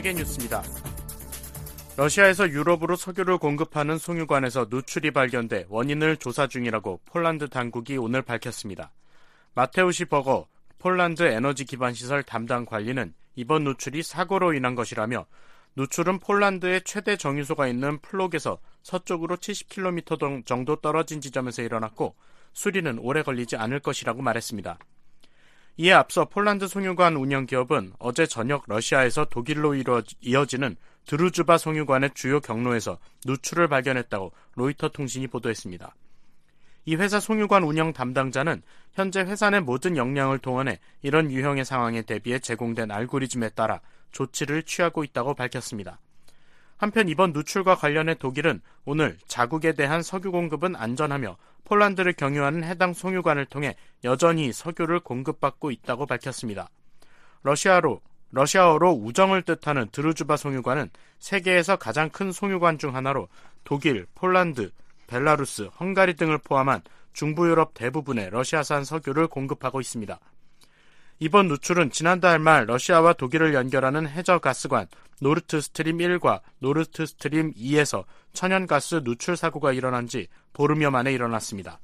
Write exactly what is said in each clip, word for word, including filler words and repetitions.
세계뉴스입니다. 러시아에서 유럽으로 석유를 공급하는 송유관에서 누출이 발견돼 원인을 조사 중이라고 폴란드 당국이 오늘 밝혔습니다. 마테우시 버거 폴란드 에너지 기반 시설 담당 관리는 이번 누출이 사고로 인한 것이라며 누출은 폴란드의 최대 정유소가 있는 플록에서 서쪽으로 칠십 킬로미터 정도 떨어진 지점에서 일어났고 수리는 오래 걸리지 않을 것이라고 말했습니다. 이에 앞서 폴란드 송유관 운영기업은 어제 저녁 러시아에서 독일로 이어지는 드루즈바 송유관의 주요 경로에서 누출을 발견했다고 로이터 통신이 보도했습니다. 이 회사 송유관 운영 담당자는 현재 회사 내 모든 역량을 동원해 이런 유형의 상황에 대비해 제공된 알고리즘에 따라 조치를 취하고 있다고 밝혔습니다. 한편 이번 누출과 관련해 독일은 오늘 자국에 대한 석유 공급은 안전하며 폴란드를 경유하는 해당 송유관을 통해 여전히 석유를 공급받고 있다고 밝혔습니다. 러시아로, 러시아어로 우정을 뜻하는 드루즈바 송유관은 세계에서 가장 큰 송유관 중 하나로 독일, 폴란드, 벨라루스, 헝가리 등을 포함한 중부 유럽 대부분에 러시아산 석유를 공급하고 있습니다. 이번 누출은 지난달 말 러시아와 독일을 연결하는 해저가스관 노르트스트림 일과 노르트스트림 이에서 천연가스 누출 사고가 일어난 지 보름여 만에 일어났습니다.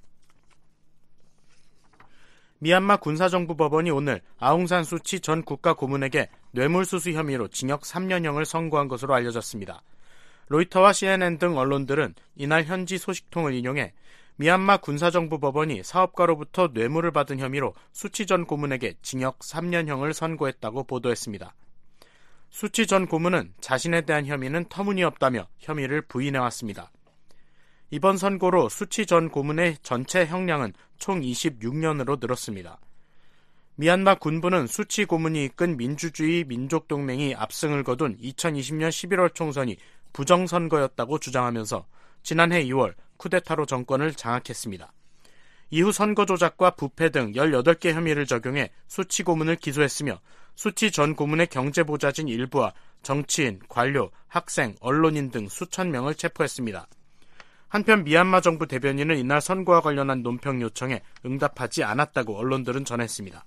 미얀마 군사정부법원이 오늘 아웅산 수치 전 국가고문에게 뇌물수수 혐의로 징역 삼 년형을 선고한 것으로 알려졌습니다. 로이터와 씨엔엔 등 언론들은 이날 현지 소식통을 인용해 미얀마 군사정부법원이 사업가로부터 뇌물을 받은 혐의로 수치 전 고문에게 징역 삼 년형을 선고했다고 보도했습니다. 수치 전 고문은 자신에 대한 혐의는 터무니없다며 혐의를 부인해왔습니다. 이번 선고로 수치 전 고문의 전체 형량은 총 이십육 년으로 늘었습니다. 미얀마 군부는 수치 고문이 이끈 민주주의 민족동맹이 압승을 거둔 이천이십 년 십일월 총선이 부정선거였다고 주장하면서 지난해 이월 쿠데타로 정권을 장악했습니다. 이후 선거 조작과 부패 등 열여덟 개 혐의를 적용해 수치 고문을 기소했으며 수치 전 고문의 경제보좌진 일부와 정치인, 관료, 학생, 언론인 등 수천 명을 체포했습니다. 한편 미얀마 정부 대변인은 이날 선거와 관련한 논평 요청에 응답하지 않았다고 언론들은 전했습니다.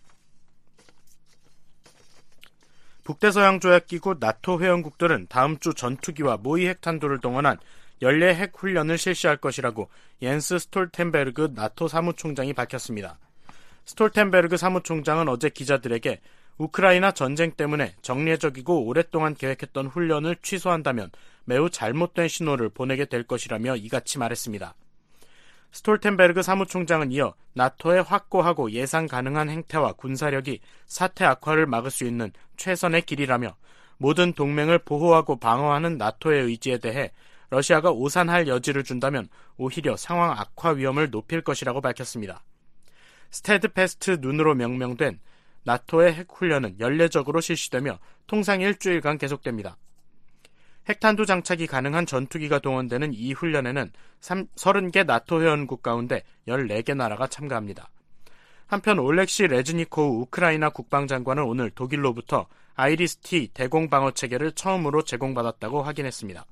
북대서양조약기구 나토 회원국들은 다음 주 전투기와 모의 핵탄두를 동원한 연례 핵 훈련을 실시할 것이라고 옌스 스톨텐베르그 나토 사무총장이 밝혔습니다. 스톨텐베르그 사무총장은 어제 기자들에게 우크라이나 전쟁 때문에 정례적이고 오랫동안 계획했던 훈련을 취소한다면 매우 잘못된 신호를 보내게 될 것이라며 이같이 말했습니다. 스톨텐베르그 사무총장은 이어 나토의 확고하고 예상 가능한 행태와 군사력이 사태 악화를 막을 수 있는 최선의 길이라며 모든 동맹을 보호하고 방어하는 나토의 의지에 대해 러시아가 오산할 여지를 준다면 오히려 상황 악화 위험을 높일 것이라고 밝혔습니다. 스테드패스트 눈으로 명명된 나토의 핵훈련은 연례적으로 실시되며 통상 일주일간 계속됩니다. 핵탄두 장착이 가능한 전투기가 동원되는 이 훈련에는 서른 개 나토 회원국 가운데 열네 개 나라가 참가합니다. 한편 올렉시 레즈니코우 우크라이나 국방장관은 오늘 독일로부터 아이리스-T 대공방어체계를 처음으로 제공받았다고 확인했습니다.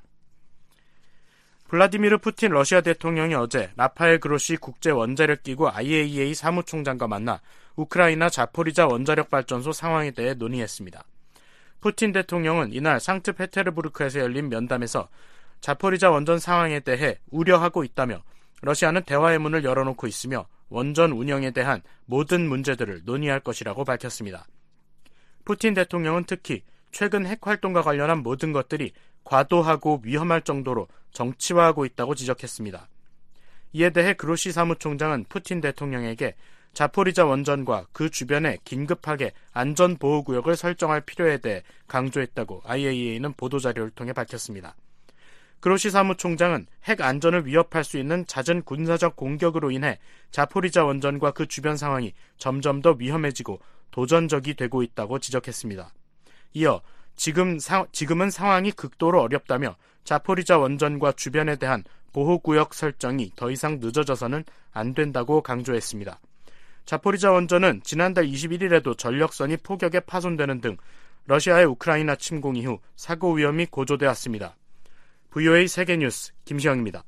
블라디미르 푸틴 러시아 대통령이 어제 라파엘 그로시 국제원자력기구 아이에이이에이 사무총장과 만나 우크라이나 자포리자 원자력발전소 상황에 대해 논의했습니다. 푸틴 대통령은 이날 상트페테르부르크에서 열린 면담에서 자포리자 원전 상황에 대해 우려하고 있다며 러시아는 대화의 문을 열어놓고 있으며 원전 운영에 대한 모든 문제들을 논의할 것이라고 밝혔습니다. 푸틴 대통령은 특히 최근 핵활동과 관련한 모든 것들이 과도하고 위험할 정도로 정치화하고 있다고 지적했습니다. 이에 대해 그로시 사무총장은 푸틴 대통령에게 자포리자 원전과 그 주변에 긴급하게 안전보호구역을 설정할 필요에 대해 강조했다고 아이에이이에이는 보도자료를 통해 밝혔습니다. 그로시 사무총장은 핵 안전을 위협할 수 있는 잦은 군사적 공격으로 인해 자포리자 원전과 그 주변 상황이 점점 더 위험해지고 도전적이 되고 있다고 지적했습니다. 이어 지금 사, 지금은 상황이 극도로 어렵다며 자포리자 원전과 주변에 대한 보호구역 설정이 더 이상 늦어져서는 안 된다고 강조했습니다. 자포리자 원전은 지난달 이십일일에도 전력선이 폭격에 파손되는 등 러시아의 우크라이나 침공 이후 사고 위험이 고조되었습니다. 브이오에이 세계뉴스 김시영입니다.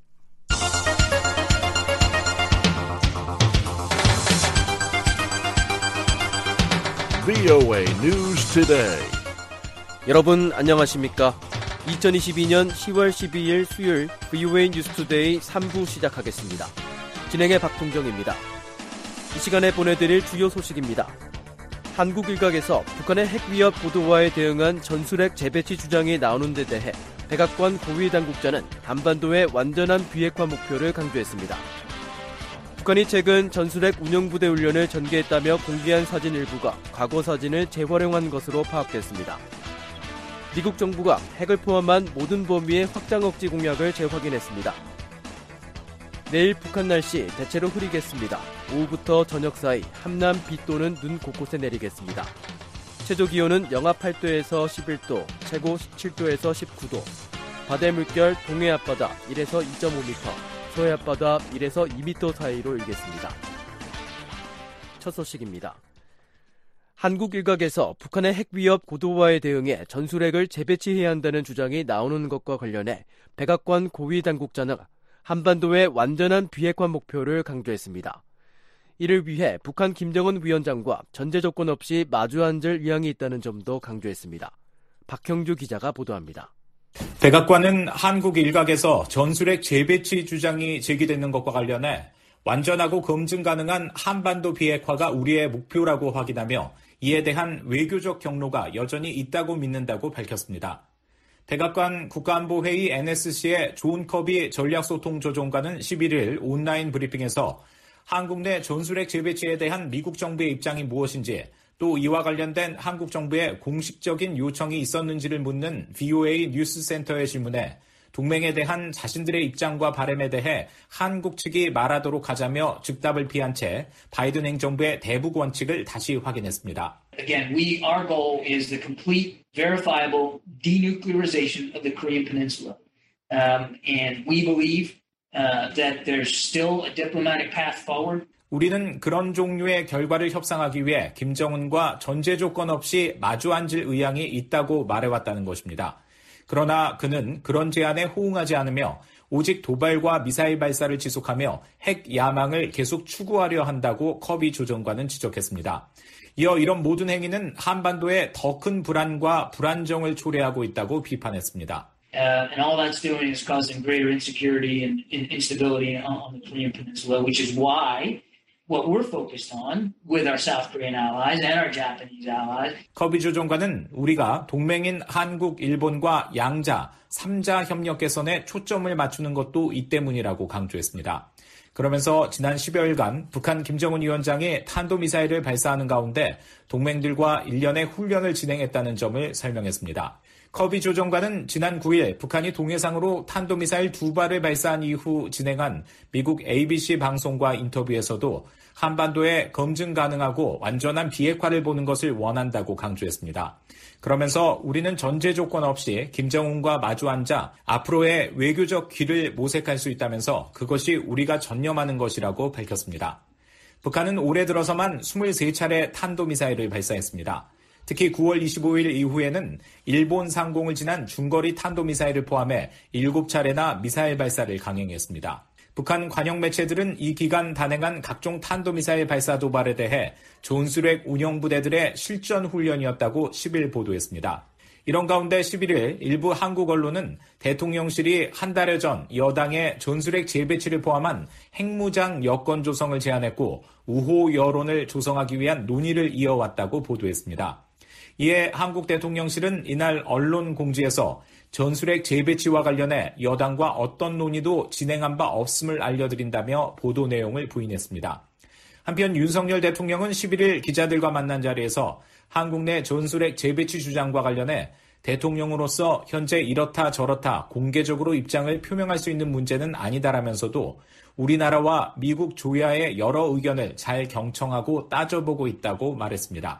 브이오에이 News Today. 여러분 안녕하십니까? 이천이십이년 시월 십이일 수요일 브이오에이 뉴스투데이 삼 부 시작하겠습니다. 진행의 박동정입니다. 이 시간에 보내드릴 주요 소식입니다. 한국 일각에서 북한의 핵 위협 보도와에 대응한 전술핵 재배치 주장이 나오는 데 대해 백악관 고위 당국자는 한반도의 완전한 비핵화 목표를 강조했습니다. 북한이 최근 전술핵 운영부대 훈련을 전개했다며 공개한 사진 일부가 과거 사진을 재활용한 것으로 파악됐습니다. 미국 정부가 핵을 포함한 모든 범위의 확장 억지 공약을 재확인했습니다. 내일 북한 날씨 대체로 흐리겠습니다. 오후부터 저녁 사이 함남 비 또는 눈 곳곳에 내리겠습니다. 최저 기온은 영하 팔 도에서 십일 도, 최고 십칠 도에서 십구 도. 바다의 물결 동해 앞바다 일에서 이 점 오 미터, 서해 앞바다 일에서 이 미터 사이로 일겠습니다. 첫 소식입니다. 한국 일각에서 북한의 핵 위협 고도화에 대응해 전술핵을 재배치해야 한다는 주장이 나오는 것과 관련해 백악관 고위 당국자는 한반도의 완전한 비핵화 목표를 강조했습니다. 이를 위해 북한 김정은 위원장과 전제 조건 없이 마주 앉을 의향이 있다는 점도 강조했습니다. 박형주 기자가 보도합니다. 백악관은 한국 일각에서 전술핵 재배치 주장이 제기되는 것과 관련해 완전하고 검증 가능한 한반도 비핵화가 우리의 목표라고 확인하며 이에 대한 외교적 경로가 여전히 있다고 믿는다고 밝혔습니다. 백악관 국가안보회의 엔에스씨의 존 커비 전략소통조정관은 십일일 온라인 브리핑에서 한국 내 전술핵 재배치에 대한 미국 정부의 입장이 무엇인지 또 이와 관련된 한국 정부의 공식적인 요청이 있었는지를 묻는 브이오에이 뉴스센터의 질문에 동맹에 대한 자신들의 입장과 바람에 대해 한국 측이 말하도록 하자며 즉답을 피한 채 바이든 행정부의 대북 원칙을 다시 확인했습니다. Again, we our goal is the complete, verifiable denuclearization of the Korean Peninsula, um, and we believe uh, that there's still a diplomatic path forward. 우리는 그런 종류의 결과를 협상하기 위해 김정은과 전제 조건 없이 마주 앉을 의향이 있다고 말해왔다는 것입니다. 그러나 그는 그런 제안에 호응하지 않으며 오직 도발과 미사일 발사를 지속하며 핵 야망을 계속 추구하려 한다고 커비 조정관은 지적했습니다. 이어 이런 모든 행위는 한반도에 더 큰 불안과 불안정을 초래하고 있다고 비판했습니다. Uh, and all that's doing is causing greater insecurity and instability on, on the Korean Peninsula, which is why what we're focused on with our South Korean allies and our Japanese allies. 커비 조정관은 우리가 동맹인 한국, 일본과 양자, 삼자 협력 개선에 초점을 맞추는 것도 이 때문이라고 강조했습니다. 그러면서 지난 십여일간 북한 김정은 위원장이 탄도미사일을 발사하는 가운데 동맹들과 일련의 훈련을 진행했다는 점을 설명했습니다. 커비 조정관은 지난 구일 북한이 동해상으로 탄도미사일 두 발을 발사한 이후 진행한 미국 에이비씨 방송과 인터뷰에서도 한반도에 검증 가능하고 완전한 비핵화를 보는 것을 원한다고 강조했습니다. 그러면서 우리는 전제 조건 없이 김정은과 마주 앉아 앞으로의 외교적 길을 모색할 수 있다면서 그것이 우리가 전념하는 것이라고 밝혔습니다. 북한은 올해 들어서만 이십삼 차례 탄도미사일을 발사했습니다. 특히 구월 이십오일 이후에는 일본 상공을 지난 중거리 탄도미사일을 포함해 일곱 차례나 미사일 발사를 강행했습니다. 북한 관영 매체들은 이 기간 단행한 각종 탄도미사일 발사 도발에 대해 전술핵 운영부대들의 실전 훈련이었다고 십일 보도했습니다. 이런 가운데 십일일 일부 한국 언론은 대통령실이 한 달여 전 여당의 전술핵 재배치를 포함한 핵무장 여건 조성을 제안했고 우호 여론을 조성하기 위한 논의를 이어왔다고 보도했습니다. 이에 한국 대통령실은 이날 언론 공지에서 전술핵 재배치와 관련해 여당과 어떤 논의도 진행한 바 없음을 알려드린다며 보도 내용을 부인했습니다. 한편 윤석열 대통령은 십일일 기자들과 만난 자리에서 한국 내 전술핵 재배치 주장과 관련해 대통령으로서 현재 이렇다 저렇다 공개적으로 입장을 표명할 수 있는 문제는 아니다라면서도 우리나라와 미국 조야의 여러 의견을 잘 경청하고 따져보고 있다고 말했습니다.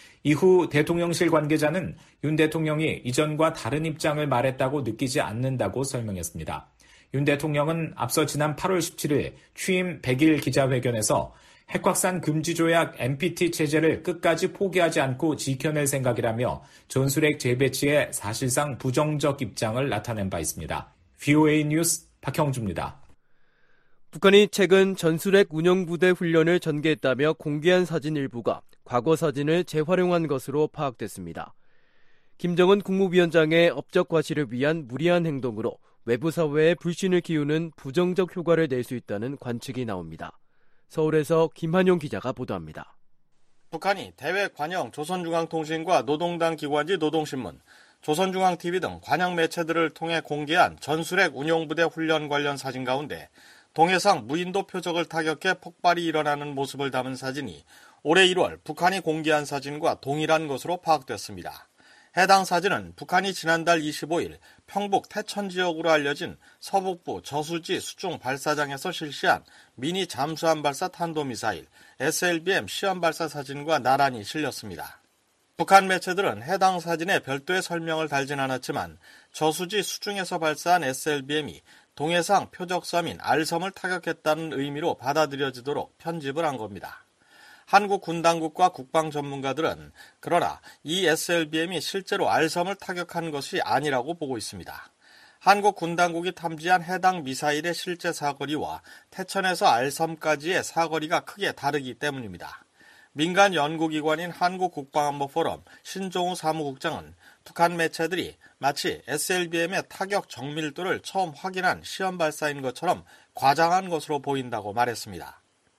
이후 대통령실 관계자는 윤 대통령이 이전과 다른 입장을 말했다고 느끼지 않는다고 설명했습니다. 윤 대통령은 앞서 지난 팔월 십칠일 취임 백일 기자회견에서 핵확산 금지 조약 엔피티 체제를 끝까지 포기하지 않고 지켜낼 생각이라며 전술핵 재배치에 사실상 부정적 입장을 나타낸 바 있습니다. 브이오에이 뉴스 박형주입니다. 북한이 최근 전술핵 운영부대 훈련을 전개했다며 공개한 사진 일부가 과거 사진을 재활용한 것으로 파악됐습니다. 김정은 국무위원장의 업적 과시를 위한 무리한 행동으로 외부 사회에 불신을 기우는 부정적 효과를 낼 수 있다는 관측이 나옵니다. 서울에서 김한용 기자가 보도합니다. 북한이 대외 관영 조선중앙통신과 노동당 기관지 노동신문, 조선중앙티비 등 관영 매체들을 통해 공개한 전술핵 운용부대 훈련 관련 사진 가운데 동해상 무인도 표적을 타격해 폭발이 일어나는 모습을 담은 사진이 올해 일월 북한이 공개한 사진과 동일한 것으로 파악됐습니다. 해당 사진은 북한이 지난달 이십오일 평북 태천 지역으로 알려진 서북부 저수지 수중 발사장에서 실시한 미니 잠수함 발사 탄도미사일 에스엘비엠 시험 발사 사진과 나란히 실렸습니다. 북한 매체들은 해당 사진에 별도의 설명을 달진 않았지만 저수지 수중에서 발사한 에스엘비엠이 동해상 표적섬인 알섬을 타격했다는 의미로 받아들여지도록 편집을 한 겁니다. 한국 군 당국과 국방 전문가들은 그러나 이 에스엘비엠이 실제로 알섬을 타격한 것이 아니라고 보고 있습니다. 한국 군 당국이 탐지한 해당 미사일의 실제 사거리와 태천에서 알섬까지의 사거리가 크게 다르기 때문입니다. 민간 연구기관인 한국국방안보포럼 신종우 사무국장은 북한 매체들이 마치 에스엘비엠의 타격 정밀도를 처음 확인한 시험 발사인 것처럼 과장한 것으로 보인다고 말했습니다.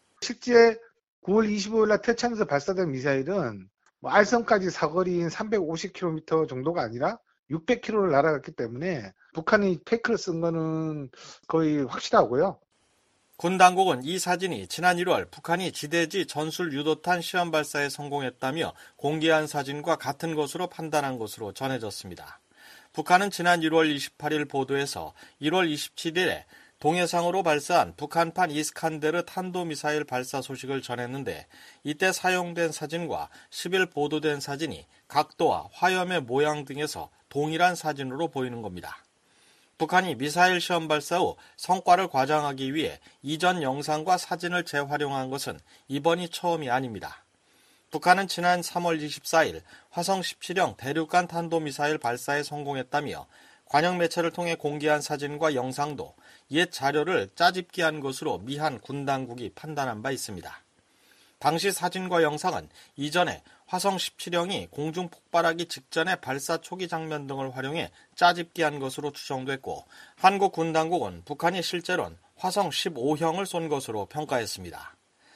실제 구월 이십오일 날 태천에서 발사된 미사일은 뭐 알섬까지 사거리인 삼백오십 킬로미터 정도가 아니라 육백 킬로미터를 날아갔기 때문에 북한이 페이크를 쓴 거는 거의 확실하고요. 군 당국은 이 사진이 지난 일월 북한이 지대지 전술 유도탄 시험 발사에 성공했다며 공개한 사진과 같은 것으로 판단한 것으로 전해졌습니다. 북한은 지난 일월 이십팔일 보도에서 일월 이십칠일에 동해상으로 발사한 북한판 이스칸데르 탄도미사일 발사 소식을 전했는데 이때 사용된 사진과 십일 보도된 사진이 각도와 화염의 모양 등에서 동일한 사진으로 보이는 겁니다. 북한이 미사일 시험 발사 후 성과를 과장하기 위해 이전 영상과 사진을 재활용한 것은 이번이 처음이 아닙니다. 북한은 지난 삼월 이십사일 화성 십칠형 대륙간 탄도미사일 발사에 성공했다며 관영 매체를 통해 공개한 사진과 영상도 옛 자료를 짜집기한 것으로 미한 군 당국이 판단한 바 있습니다. 당시 사진과 영상은 이전에 화성 십칠형이 공중 폭발하기 직전의 발사 초기 장면 등을 활용해 짜집기한 것으로 추정됐고 한국 군 당국은 북한이 실제로는 화성 십오형을 쏜 것으로 평가했습니다.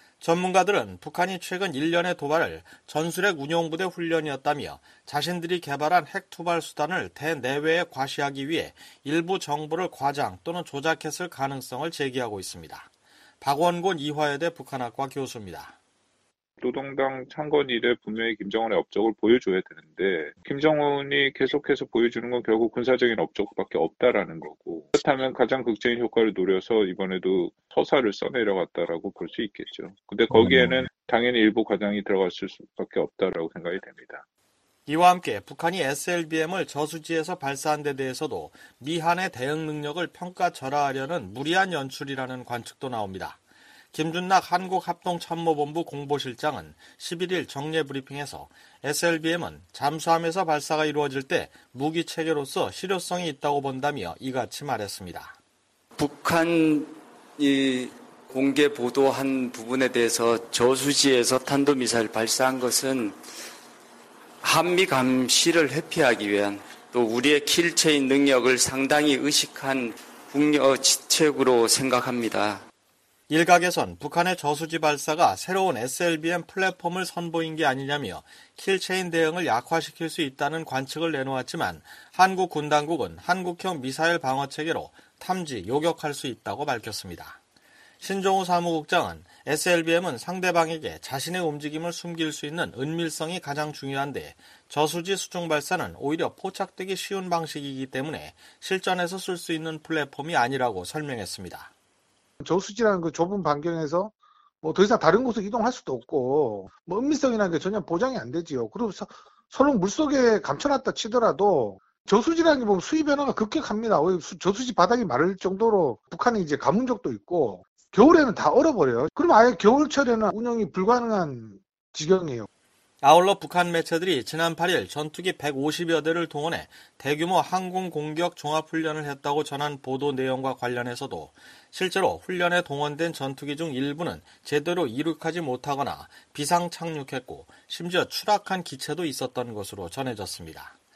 전문가들은 북한이 최근 일련의 도발을 전술핵 운용부대 훈련이었다며 자신들이 개발한 핵 투발 수단을 대내외에 과시하기 위해 일부 정보를 과장 또는 조작했을 가능성을 제기하고 있습니다. 박원곤 이화여대 북한학과 교수입니다. 노동당 창건 이래 분명히 김정은의 업적을 보여줘야 되는데 김정은이 계속해서 보여주는 건 결국 군사적인 업적밖에 없다라는 거고 그렇다면 가장 극적인 효과를 노려서 이번에도 서사를 써내려갔다라고 볼 수 있겠죠. 근데 거기에는 당연히 일부 과장이 들어갔을 수밖에 없다라고 생각이 됩니다. 이와 함께 북한이 에스엘비엠을 저수지에서 발사한 데 대해서도 미한의 대응 능력을 평가절하하려는 무리한 연출이라는 관측도 나옵니다. 김준낙 한국합동참모본부 공보실장은 십일일 정례 브리핑에서 에스엘비엠은 잠수함에서 발사가 이루어질 때 무기 체계로서 실효성이 있다고 본다며 이같이 말했습니다. 북한이 공개 보도한 부분에 대해서 저수지에서 탄도미사일 발사한 것은 한미 감시를 회피하기 위한 또 우리의 킬체인 능력을 상당히 의식한 국력 지책으로 생각합니다. 일각에선 북한의 저수지 발사가 새로운 에스엘비엠 플랫폼을 선보인 게 아니냐며 킬체인 대응을 약화시킬 수 있다는 관측을 내놓았지만 한국 군 당국은 한국형 미사일 방어체계로 탐지, 요격할 수 있다고 밝혔습니다. 신종우 사무국장은 에스엘비엠은 상대방에게 자신의 움직임을 숨길 수 있는 은밀성이 가장 중요한데 저수지 수중 발사는 오히려 포착되기 쉬운 방식이기 때문에 실전에서 쓸 수 있는 플랫폼이 아니라고 설명했습니다. 저수지라는 그 좁은 반경에서 뭐 더 이상 다른 곳으로 이동할 수도 없고 뭐 은밀성이라는 게 전혀 보장이 안 되지요. 그리고 서, 서로 물속에 감춰놨다 치더라도 저수지라는 게 보면 수위 변화가 급격합니다. 저수지 바닥이 마를 정도로 북한이 이제 가문 적도 있고 겨울에는 다 얼어버려요. 그럼 아예 겨울철에는 운영이 불가능한 지경이에요. 아울러 북한 매체들이 지난 팔일 전투기 백오십여 대를 동원해 대규모 항공 공격 종합훈련을 했다고 전한 보도 내용과 관련해서도 실제로 훈련에 동원된 전투기 중 일부는 제대로 이륙하지 못하거나 비상 착륙했고 심지어 추락한 기체도 있었던 것으로 전해졌습니다.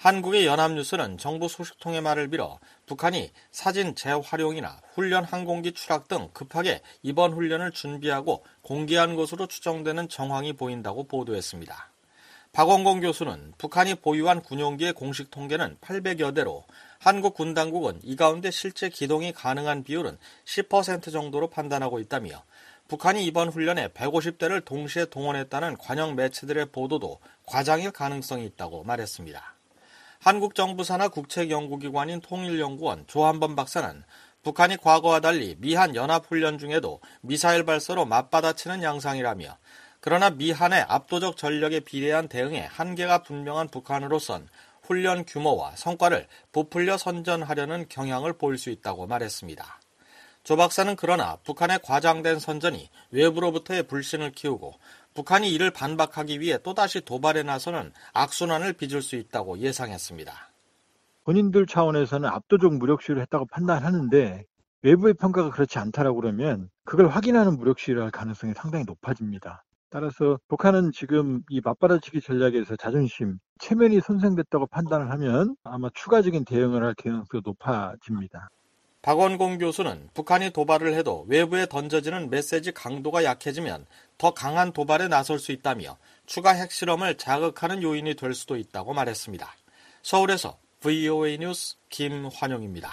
한국의 연합뉴스는 정부 소식통의 말을 빌어 북한이 사진 재활용이나 훈련 항공기 추락 등 급하게 이번 훈련을 준비하고 공개한 것으로 추정되는 정황이 보인다고 보도했습니다. 박원공 교수는 북한이 보유한 군용기의 공식 통계는 팔백여 대로 한국 군 당국은 이 가운데 실제 기동이 가능한 비율은 십 퍼센트 정도로 판단하고 있다며 북한이 이번 훈련에 백오십 대를 동시에 동원했다는 관영 매체들의 보도도 과장일 가능성이 있다고 말했습니다. 한국 정부 산하 국책연구기관인 통일연구원 조한범 박사는 북한이 과거와 달리 미한 연합훈련 중에도 미사일 발사로 맞받아치는 양상이라며 그러나 미한의 압도적 전력에 비례한 대응에 한계가 분명한 북한으로선 훈련 규모와 성과를 부풀려 선전하려는 경향을 보일 수 있다고 말했습니다. 조 박사는 그러나 북한의 과장된 선전이 외부로부터의 불신을 키우고 북한이 이를 반박하기 위해 또다시 도발에 나서는 악순환을 빚을 수 있다고 예상했습니다. 본인들 차원에서는 압도적 무력 시위를 했다고 판단하는데 외부의 평가가 그렇지 않다라고 그러면 그걸 확인하는 무력 시위를 할 가능성이 상당히 높아집니다. 따라서 북한은 지금 이 맞받아치기 전략에서 자존심, 체면이 손상됐다고 판단을 하면 아마 추가적인 대응을 할 가능성이 높아집니다. 박원공 교수는 북한이 도발을 해도 외부에 던져지는 메시지 강도가 약해지면 더 강한 도발에 나설 수 있다며 추가 핵실험을 자극하는 요인이 될 수도 있다고 말했습니다. 서울에서 브이오에이 뉴스 김환영입니다.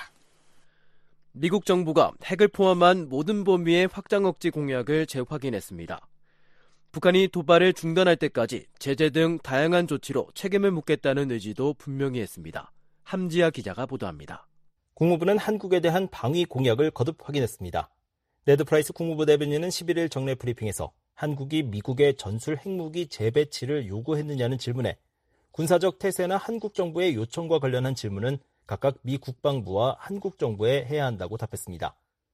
미국 정부가 핵을 포함한 모든 범위의 확장 억제 공약을 재확인했습니다. 북한이 도발을 중단할 때까지 제재 등 다양한 조치로 책임을 묻겠다는 의지도 분명히 했습니다. 함지아 기자가 보도합니다. 국무부는 한국에 대한 방위 공약을 거듭 확인했습니다. 네드 프라이스 국무부 대변인은 십일일 정례 브리핑에서 한국이 미국의 전술 핵무기 재배치를 요구했느냐는 질문에 군사적 태세나 한국 정부의 요청과 관련한 질문은 각각 미 국방부와 한국 정부에 해야 한다고 답했습니다.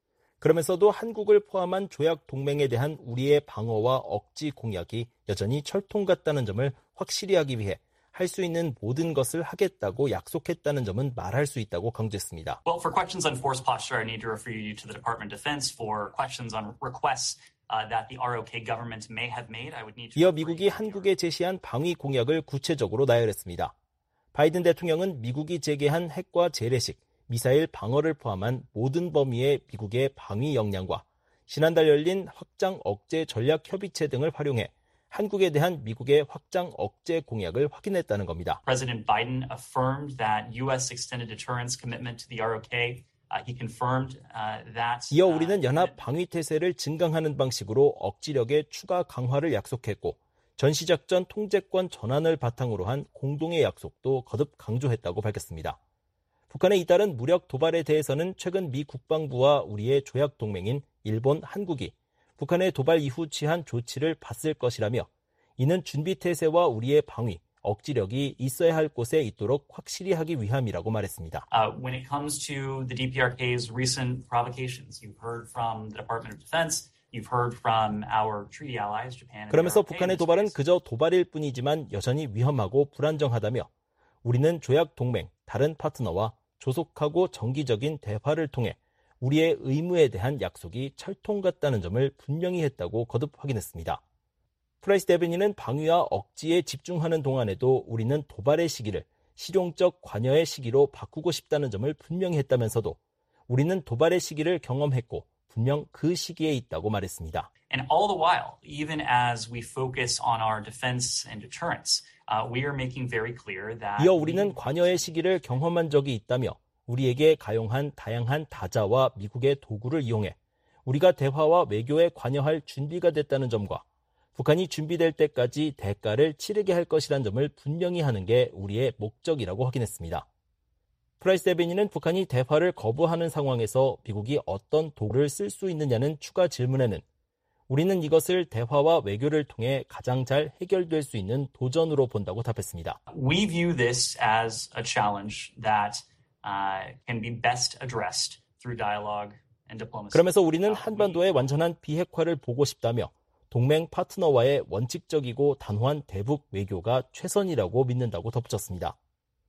그러면서도 한국을 포함한 조약 동맹에 대한 우리의 방어와 억지 공약이 여전히 철통 같다는 점을 확실히 하기 위해 할 수 있는 모든 것을 하겠다고 약속했다는 점은 말할 수 있다고 강조했습니다. Well, for questions on force posture, I need to refer you to the Department of Defense. For questions on requests uh, that the 알 오 케이 government may have made, I would need to. 이어 미국이 한국에 제시한 방위 공약을 구체적으로 나열했습니다. 바이든 대통령은 미국이 제기한 핵과 재래식, 미사일 방어를 포함한 모든 범위의 미국의 방위 역량과 지난달 열린 확장 억제 전략 협의체 등을 활용해 한국에 대한 미국의 확장 억제 공약을 확인했다는 겁니다. President Biden affirmed that U S extended deterrence commitment to the 알 오 케이. Uh, he confirmed uh, that. 이어 우리는 연합 방위 태세를 증강하는 방식으로 억지력의 추가 강화를 약속했고 전시작전 통제권 전환을 바탕으로 한 공동의 약속도 거듭 강조했다고 밝혔습니다. 북한의 잇따른 무력 도발에 대해서는 최근 미 국방부와 우리의 조약 동맹인 일본, 한국이 북한의 도발 이후 취한 조치를 봤을 것이라며 이는 준비태세와 우리의 방위, 억지력이 있어야 할 곳에 있도록 확실히 하기 위함이라고 말했습니다. Uh, when it comes to the 디 피 알 케이's recent provocations, you've heard from the Department of Defense, you've heard from our treaty allies, Japan and 그러면서 the 북한의 도발은 그저 도발일 뿐이지만 여전히 위험하고 불안정하다며 우리는 조약 동맹, 다른 파트너와 조속하고 정기적인 대화를 통해 우리의 의무에 대한 약속이 철통 같다는 점을 분명히 했다고 거듭 확인했습니다. 프라이스 대변인은 방위와 억지에 집중하는 동안에도 우리는 도발의 시기를 실용적 관여의 시기로 바꾸고 싶다는 점을 분명히 했다면서도 우리는 도발의 시기를 경험했고 분명 그 시기에 있다고 말했습니다. And all the while, even as we focus on our defense and deterrence, uh, we are making very clear that. 이어 우리는 관여의 시기를 경험한 적이 있다며 우리에게 가용한 다양한 다자와 미국의 도구를 이용해 우리가 대화와 외교에 관여할 준비가 됐다는 점과 북한이 준비될 때까지 대가를 치르게 할 것이라는 점을 분명히 하는 게 우리의 목적이라고 확인했습니다. 프라이스 대변인은 북한이 대화를 거부하는 상황에서 미국이 어떤 도구를 쓸 수 있느냐는 추가 질문에는 우리는 이것을 대화와 외교를 통해 가장 잘 해결될 수 있는 도전으로 본다고 답했습니다. We view this as a challenge that uh, can be best addressed through dialogue and diplomacy. 그러면서 우리는 한반도의 완전한 비핵화를 보고 싶다며 동맹 파트너와의 원칙적이고 단호한 대북 외교가 최선이라고 믿는다고 덧붙였습니다.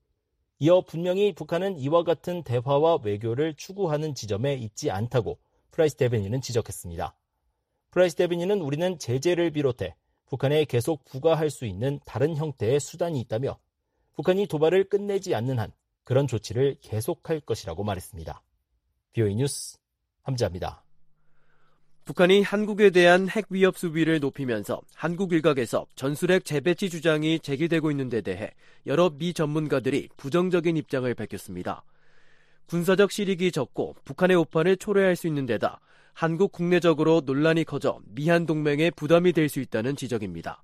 이어 분명히 북한은 이와 같은 대화와 외교를 추구하는 지점에 있지 않다고 프라이스 대변인은 지적했습니다. 프라이스 대변인은 우리는 제재를 비롯해 북한에 계속 부과할 수 있는 다른 형태의 수단이 있다며 북한이 도발을 끝내지 않는 한 그런 조치를 계속할 것이라고 말했습니다. 비오이 뉴스 함지아입니다. 북한이 한국에 대한 핵 위협 수위를 높이면서 한국 일각에서 전술핵 재배치 주장이 제기되고 있는 데 대해 여러 미 전문가들이 부정적인 입장을 밝혔습니다. 군사적 실익이 적고 북한의 오판을 초래할 수 있는 데다 한국 국내적으로 논란이 커져 미한 동맹에 부담이 될 수 있다는 지적입니다.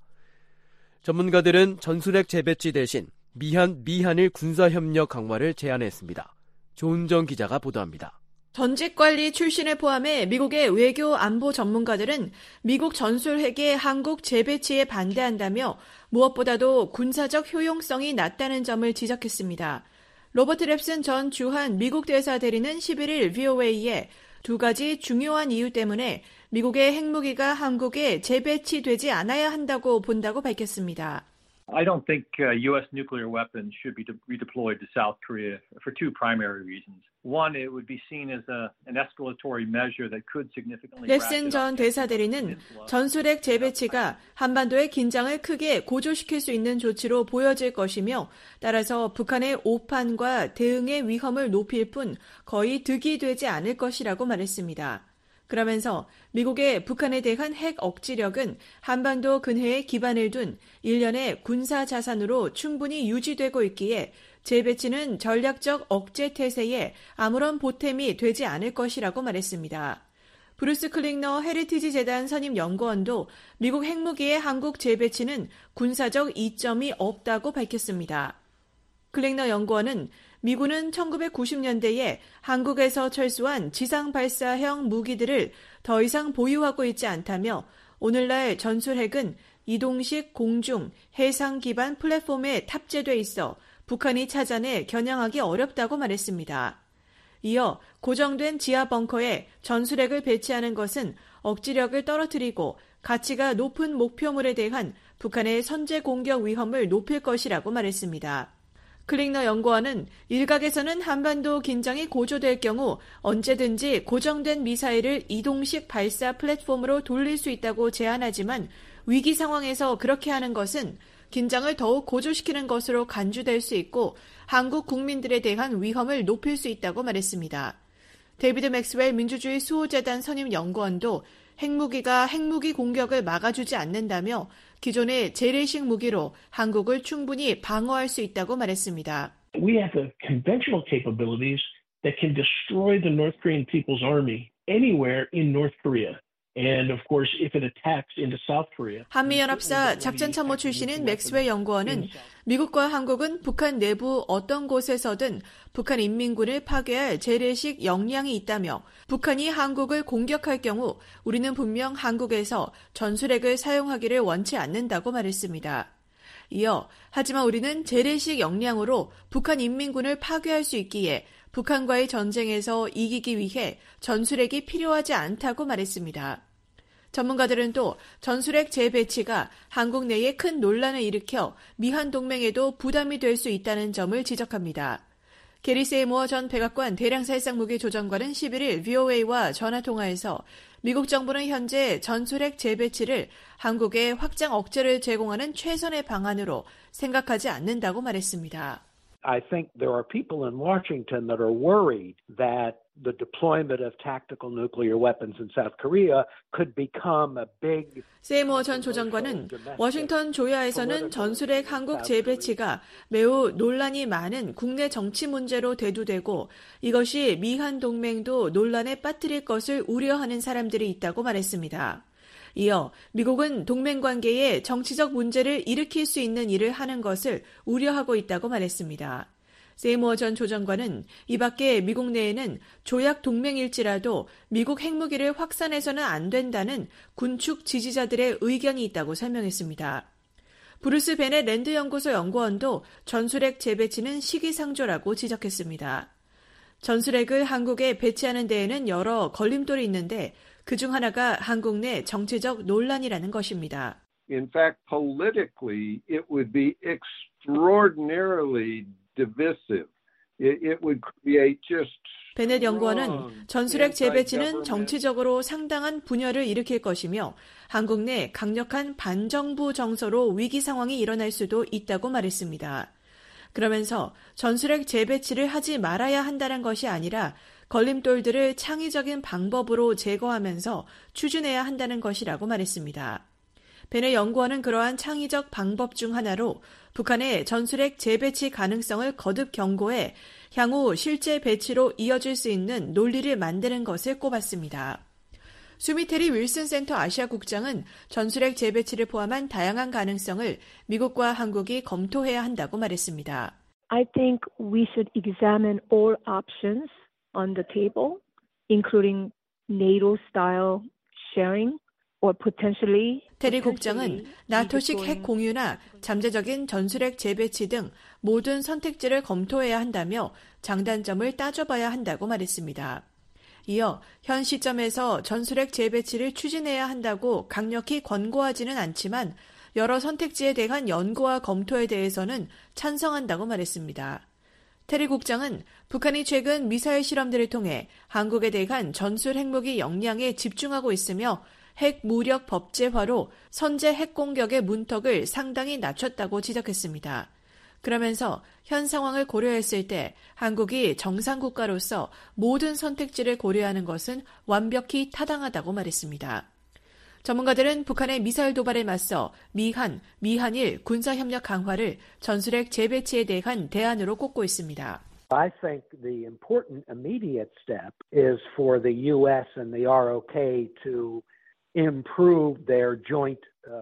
전문가들은 전술핵 재배치 대신 미한, 미한일 군사협력 강화를 제안했습니다. 조은정 기자가 보도합니다. 전직관리 출신을 포함해 미국의 외교 안보 전문가들은 미국 전술핵의 한국 재배치에 반대한다며 무엇보다도 군사적 효용성이 낮다는 점을 지적했습니다. 로버트 랩슨 전 주한 미국 대사 대리는 십일일 브이오에이에 두 가지 중요한 이유 때문에 미국의 핵무기가 한국에 재배치되지 않아야 한다고 본다고 밝혔습니다. I don't think uh, U S nuclear weapons should be de- redeployed to South Korea for two primary reasons. One, it would be seen as a, an escalatory measure that could significantly 랩슨 전 대사 대리는 전술핵 재배치가 한반도의 긴장을 크게 고조시킬 수 있는 조치로 보여질 것이며 따라서 북한의 오판과 대응의 위험을 높일 뿐 거의 득이 되지 않을 것이라고 말했습니다. 그러면서 미국의 북한에 대한 핵 억지력은 한반도 근해에 기반을 둔 일련의 군사 자산으로 충분히 유지되고 있기에 재배치는 전략적 억제 태세에 아무런 보탬이 되지 않을 것이라고 말했습니다. 브루스 클링너 헤리티지 재단 선임 연구원도 미국 핵무기의 한국 재배치는 군사적 이점이 없다고 밝혔습니다. 클링너 연구원은 미군은 천구백구십 년대에 한국에서 철수한 지상 발사형 무기들을 더 이상 보유하고 있지 않다며 오늘날 전술핵은 이동식 공중, 해상 기반 플랫폼에 탑재돼 있어 북한이 찾아내 겨냥하기 어렵다고 말했습니다. 이어 고정된 지하 벙커에 전술핵을 배치하는 것은 억지력을 떨어뜨리고 가치가 높은 목표물에 대한 북한의 선제 공격 위험을 높일 것이라고 말했습니다. 클링너 연구원은 일각에서는 한반도 긴장이 고조될 경우 언제든지 고정된 미사일을 이동식 발사 플랫폼으로 돌릴 수 있다고 제안하지만 위기 상황에서 그렇게 하는 것은 긴장을 더욱 고조시키는 것으로 간주될 수 있고 한국 국민들에 대한 위험을 높일 수 있다고 말했습니다. 데이비드 맥스웰 민주주의 수호재단 선임 연구원도 핵무기가 핵무기 공격을 막아주지 않는다며 기존의 재래식 무기로 한국을 충분히 방어할 수 있다고 말했습니다. We have the conventional capabilities that can destroy the North Korean People's Army anywhere in North Korea. And of course, if it attacks into South Korea. 한미연합사 작전참모 출신인 맥스웰 연구원은 미국과 한국은 북한 내부 어떤 곳에서든 북한 인민군을 파괴할 재래식 역량이 있다며 북한이 한국을 공격할 경우 우리는 분명 한국에서 전술핵을 사용하기를 원치 않는다고 말했습니다. 이어 하지만 우리는 재래식 역량으로 북한 인민군을 파괴할 수 있기에 북한과의 전쟁에서 이기기 위해 전술핵이 필요하지 않다고 말했습니다. 전문가들은 또 전술핵 재배치가 한국 내에 큰 논란을 일으켜 미한 동맹에도 부담이 될 수 있다는 점을 지적합니다. 게리 세이모어 전 백악관 대량살상무기 조정관은 십일일 브이오에이와 전화통화에서 미국 정부는 현재 전술핵 재배치를 한국에 확장 억제를 제공하는 최선의 방안으로 생각하지 않는다고 말했습니다. I think there are people in Washington that are worried that the deployment of tactical nuclear weapons in South Korea could become a big. 세이모어 전 조정관은 워싱턴 조야에서는 전술핵 한국 재배치가 매우 논란이 많은 국내 정치 문제로 대두되고 이것이 미한 동맹도 논란에 빠뜨릴 것을 우려하는 사람들이 있다고 말했습니다. 이어 미국은 동맹 관계에 정치적 문제를 일으킬 수 있는 일을 하는 것을 우려하고 있다고 말했습니다. 세이모어 전 조정관은 이 밖에 미국 내에는 조약 동맹일지라도 미국 핵무기를 확산해서는 안 된다는 군축 지지자들의 의견이 있다고 설명했습니다. 브루스 베넷 랜드 연구소 연구원도 전술핵 재배치는 시기상조라고 지적했습니다. 전술핵을 한국에 배치하는 데에는 여러 걸림돌이 있는데 그중 하나가 한국 내 정치적 논란이라는 것입니다. In fact, politically, it would be extraordinarily divisive. It, it would create just 베넷 연구원은 전술핵 재배치는 정치적으로 상당한 분열을 일으킬 것이며 한국 내 강력한 반정부 정서로 위기 상황이 일어날 수도 있다고 말했습니다. 그러면서 전술핵 재배치를 하지 말아야 한다는 것이 아니라 걸림돌들을 창의적인 방법으로 제거하면서 추진해야 한다는 것이라고 말했습니다. 베네 연구원은 그러한 창의적 방법 중 하나로 북한의 전술핵 재배치 가능성을 거듭 경고해 향후 실제 배치로 이어질 수 있는 논리를 만드는 것을 꼽았습니다. 수미테리 윌슨 센터 아시아 국장은 전술핵 재배치를 포함한 다양한 가능성을 미국과 한국이 검토해야 한다고 말했습니다. I think we should examine all options on the table, including NATO-style sharing or potentially 테리 국장은 나토식 핵 공유나 잠재적인 전술핵 재배치 등 모든 선택지를 검토해야 한다며 장단점을 따져봐야 한다고 말했습니다. 이어 현 시점에서 전술핵 재배치를 추진해야 한다고 강력히 권고하지는 않지만 여러 선택지에 대한 연구와 검토에 대해서는 찬성한다고 말했습니다. 테리 국장은 북한이 최근 미사일 실험들을 통해 한국에 대한 전술 핵무기 역량에 집중하고 있으며 핵 무력 법제화로 선제 핵 공격의 문턱을 상당히 낮췄다고 지적했습니다. 그러면서 현 상황을 고려했을 때 한국이 정상국가로서 모든 선택지를 고려하는 것은 완벽히 타당하다고 말했습니다. 전문가들은 북한의 미사일 도발에 맞서 미한, 미한일 군사협력 강화를 전술핵 재배치에 대한 대안으로 꼽고 있습니다. I think the important immediate step is for the U S and the R O K to improve their joint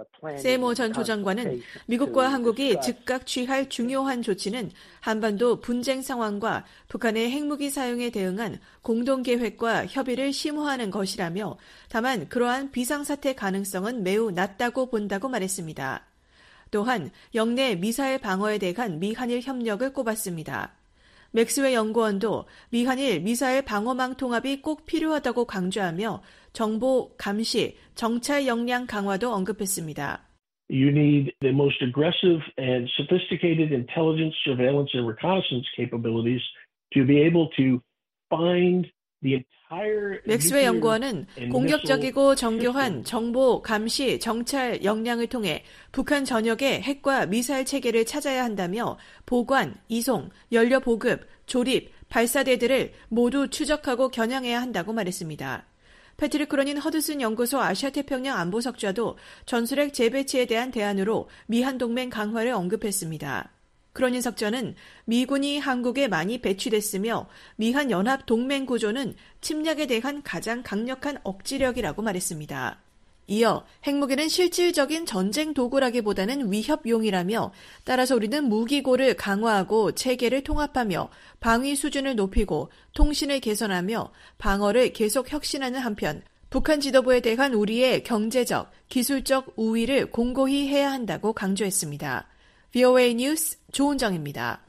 세모 전 조정관은 미국과 한국이 즉각 취할 중요한 조치는 한반도 분쟁 상황과 북한의 핵무기 사용에 대응한 공동계획과 협의를 심화하는 것이라며 다만 그러한 비상사태 가능성은 매우 낮다고 본다고 말했습니다. 또한 영내 미사일 방어에 대한 미한일 협력을 꼽았습니다. 맥스웰 연구원도 미한일 미사일 방어망 통합이 꼭 필요하다고 강조하며 정보, 감시, 정찰 역량 강화도 언급했습니다. You need the most aggressive and sophisticated intelligence, surveillance, and reconnaissance capabilities to be able to find the entire 맥스웰 연구원은 공격적이고 정교한 정보, 감시, 정찰 역량을 통해 북한 전역의 핵과 미사일 체계를 찾아야 한다며 보관, 이송, 연료 보급, 조립, 발사대들을 모두 추적하고 겨냥해야 한다고 말했습니다. 패트릭 크로닌 허드슨 연구소 아시아태평양 안보석좌도 전술핵 재배치에 대한 대안으로 미한 동맹 강화를 언급했습니다. 크로닌 석좌는 미군이 한국에 많이 배치됐으며 미한 연합 동맹 구조는 침략에 대한 가장 강력한 억지력이라고 말했습니다. 이어 핵무기는 실질적인 전쟁 도구라기보다는 위협용이라며 따라서 우리는 무기고를 강화하고 체계를 통합하며 방위 수준을 높이고 통신을 개선하며 방어를 계속 혁신하는 한편 북한 지도부에 대한 우리의 경제적, 기술적 우위를 공고히 해야 한다고 강조했습니다. 브이오에이 뉴스 조은정입니다.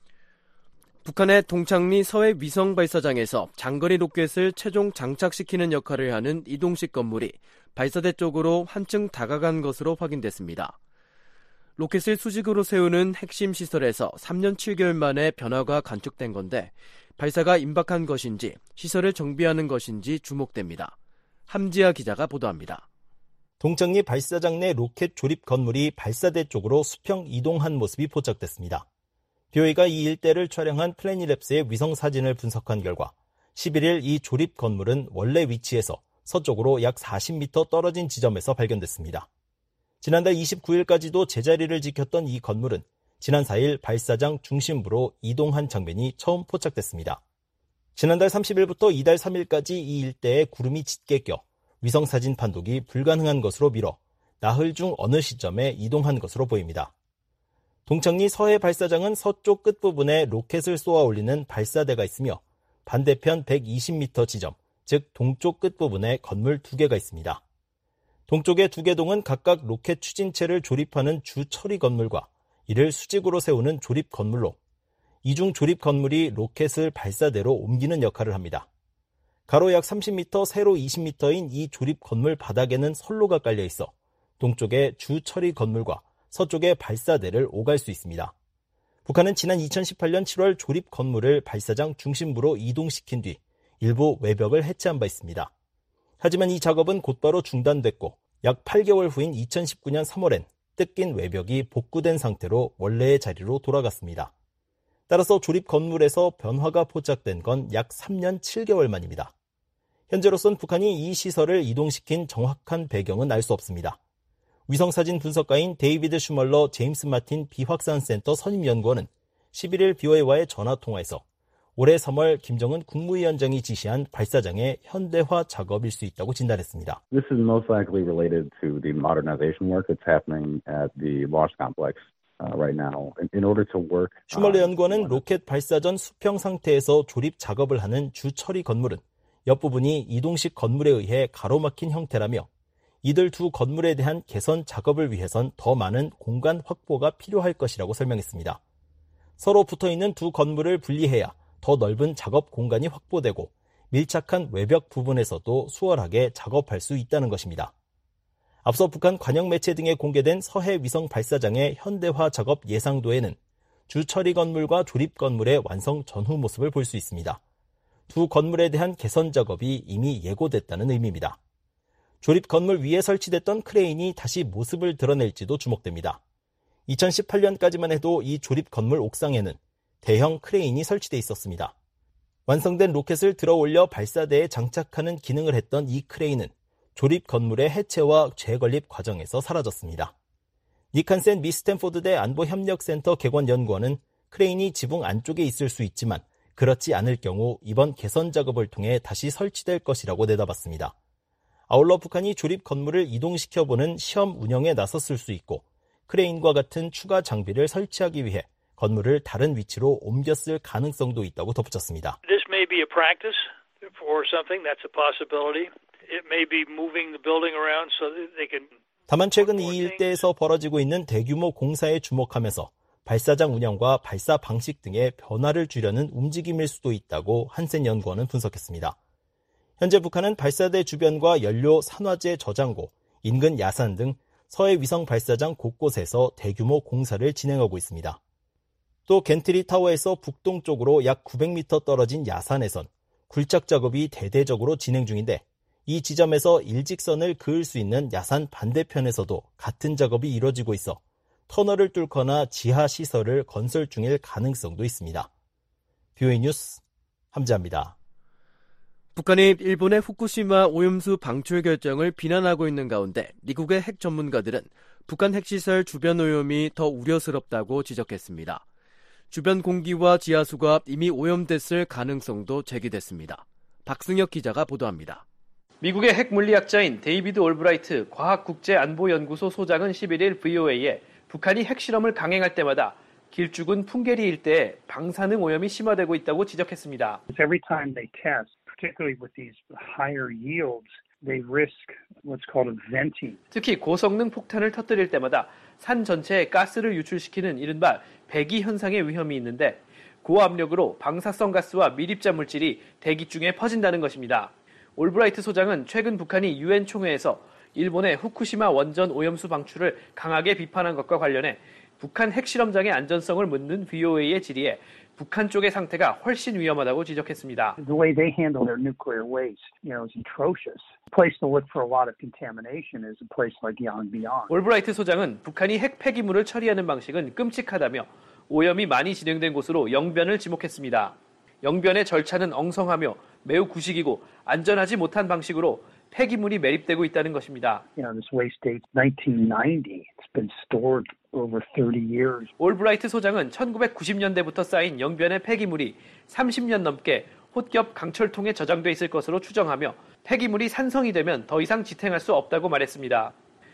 북한의 동창리 서해 위성 발사장에서 장거리 로켓을 최종 장착시키는 역할을 하는 이동식 건물이 발사대 쪽으로 한층 다가간 것으로 확인됐습니다. 로켓을 수직으로 세우는 핵심 시설에서 삼 년 칠 개월 만에 변화가 관측된 건데 발사가 임박한 것인지 시설을 정비하는 것인지 주목됩니다. 함지아 기자가 보도합니다. 동창리 발사장 내 로켓 조립 건물이 발사대 쪽으로 수평 이동한 모습이 포착됐습니다. 비오이가 이 일대를 촬영한 플래닛랩스의 위성 사진을 분석한 결과 십일 일 이 조립 건물은 원래 위치에서 서쪽으로 약 사십 미터 떨어진 지점에서 발견됐습니다. 지난달 이십구 일까지도 제자리를 지켰던 이 건물은 지난 사 일 발사장 중심부로 이동한 장면이 처음 포착됐습니다. 지난달 삼십 일부터 이달 삼 일까지 이 일대에 구름이 짙게 껴 위성사진 판독이 불가능한 것으로 미뤄 나흘 중 어느 시점에 이동한 것으로 보입니다. 동창리 서해 발사장은 서쪽 끝부분에 로켓을 쏘아 올리는 발사대가 있으며 반대편 백이십 미터 지점, 즉 동쪽 끝부분에 건물 두 개가 있습니다. 동쪽의 두 개 동은 각각 로켓 추진체를 조립하는 주 처리 건물과 이를 수직으로 세우는 조립 건물로 이중 조립 건물이 로켓을 발사대로 옮기는 역할을 합니다. 가로 약 삼십 미터, 세로 이십 미터인 이 조립 건물 바닥에는 선로가 깔려 있어 동쪽의 주 처리 건물과 서쪽의 발사대를 오갈 수 있습니다. 북한은 지난 이천십팔 년 칠월 조립 건물을 발사장 중심부로 이동시킨 뒤 일부 외벽을 해체한 바 있습니다. 하지만 이 작업은 곧바로 중단됐고 약 팔 개월 후인 이천십구 년 삼월엔 뜯긴 외벽이 복구된 상태로 원래의 자리로 돌아갔습니다. 따라서 조립 건물에서 변화가 포착된 건 약 삼 년 칠 개월 만입니다. 현재로선 북한이 이 시설을 이동시킨 정확한 배경은 알 수 없습니다. 위성사진 분석가인 데이비드 슈멀러 제임스 마틴 비확산센터 선임연구원은 십일 일 비오에이와의 전화통화에서 올해 삼월 김정은 국무위원장이 지시한 발사장의 현대화 작업일 수 있다고 진단했습니다. This is most likely related to the modernization work that's happening at the launch complex. Uh, right now, in order to work. 슈멀러 연구원은 로켓 발사 전 수평 상태에서 조립 작업을 하는 주 처리 건물은 옆부분이 이동식 건물에 의해 가로막힌 형태라며 이들 두 건물에 대한 개선 작업을 위해선 더 많은 공간 확보가 필요할 것이라고 설명했습니다. 서로 붙어있는 두 건물을 분리해야 더 넓은 작업 공간이 확보되고 밀착한 외벽 부분에서도 수월하게 작업할 수 있다는 것입니다. 앞서 북한 관영 매체 등에 공개된 서해 위성 발사장의 현대화 작업 예상도에는 주 처리 건물과 조립 건물의 완성 전후 모습을 볼 수 있습니다. 두 건물에 대한 개선 작업이 이미 예고됐다는 의미입니다. 조립 건물 위에 설치됐던 크레인이 다시 모습을 드러낼지도 주목됩니다. 이천십팔 년까지만 해도 이 조립 건물 옥상에는 대형 크레인이 설치돼 있었습니다. 완성된 로켓을 들어 올려 발사대에 장착하는 기능을 했던 이 크레인은 조립 건물의 해체와 재건립 과정에서 사라졌습니다. 니칸센 미 스탠포드대 안보협력센터 객원연구원은 크레인이 지붕 안쪽에 있을 수 있지만 그렇지 않을 경우 이번 개선 작업을 통해 다시 설치될 것이라고 내다봤습니다. 아울러 북한이 조립 건물을 이동시켜보는 시험 운영에 나섰을 수 있고 크레인과 같은 추가 장비를 설치하기 위해 건물을 다른 위치로 옮겨 쓸 가능성도 있다고 덧붙였습니다. This may be a practice for something. That's a possibility. It may be moving the building around so that they can. 다만 최근 이 일대에서 벌어지고 있는 대규모 공사에 주목하면서 발사장 운영과 발사 방식 등의 변화를 주려는 움직임일 수도 있다고 한센 연구원은 분석했습니다. 현재 북한은 발사대 주변과 연료 산화제 저장고, 인근 야산 등 서해 위성 발사장 곳곳에서 대규모 공사를 진행하고 있습니다. 또 겐트리 타워에서 북동쪽으로 약 구백 미터 떨어진 야산에선 굴착 작업이 대대적으로 진행 중인데 이 지점에서 일직선을 그을 수 있는 야산 반대편에서도 같은 작업이 이뤄지고 있어 터널을 뚫거나 지하 시설을 건설 중일 가능성도 있습니다. 비오에이 뉴스 함재합니다. 북한이 일본의 후쿠시마 오염수 방출 결정을 비난하고 있는 가운데 미국의 핵 전문가들은 북한 핵시설 주변 오염이 더 우려스럽다고 지적했습니다. 주변 공기와 지하수가 이미 오염됐을 가능성도 제기됐습니다. 박승혁 기자가 보도합니다. 미국의 핵 물리학자인 데이비드 올브라이트 과학국제안보연구소 소장은 십일 일 브이오에이에 북한이 핵실험을 강행할 때마다 길쭉은 풍계리 일대에 방사능 오염이 심화되고 있다고 지적했습니다. Every time they test, particularly with these higher yields, they risk what's called a venting. 특히 고성능 폭탄을 터뜨릴 때마다 산 전체에 가스를 유출시키는 이른바 배기 현상의 위험이 있는데 고압력으로 방사성 가스와 미립자 물질이 대기 중에 퍼진다는 것입니다. 올브라이트 소장은 최근 북한이 유엔 총회에서 일본의 후쿠시마 원전 오염수 방출을 강하게 비판한 것과 관련해 북한 핵실험장의 안전성을 묻는 브이오에이의 질의에 북한 쪽의 상태가 훨씬 위험하다고 지적했습니다. The way they handle their nuclear waste, you know, is atrocious. A place to look for a lot of contamination is a place like Yongbyon. 올브라이트 소장은 북한이 핵 폐기물을 처리하는 방식은 끔찍하다며 오염이 많이 진행된 곳으로 영변을 지목했습니다. 영변의 절차는 엉성하며 매우 구식이고 안전하지 못한 방식으로 폐기물이 매립되고 있다는 것입니다. You know, this waste dates nineteen ninety. It's been stored over thirty years. 올브라이트 소장은 천구백구십 년대부터 쌓인 영변의 폐기물이 삼십 년 넘게 홑겹 강철통에 저장돼 있을 것으로 추정하며 폐기물이 산성이 되면 더 이상 지탱할 수 없다고 말했습니다.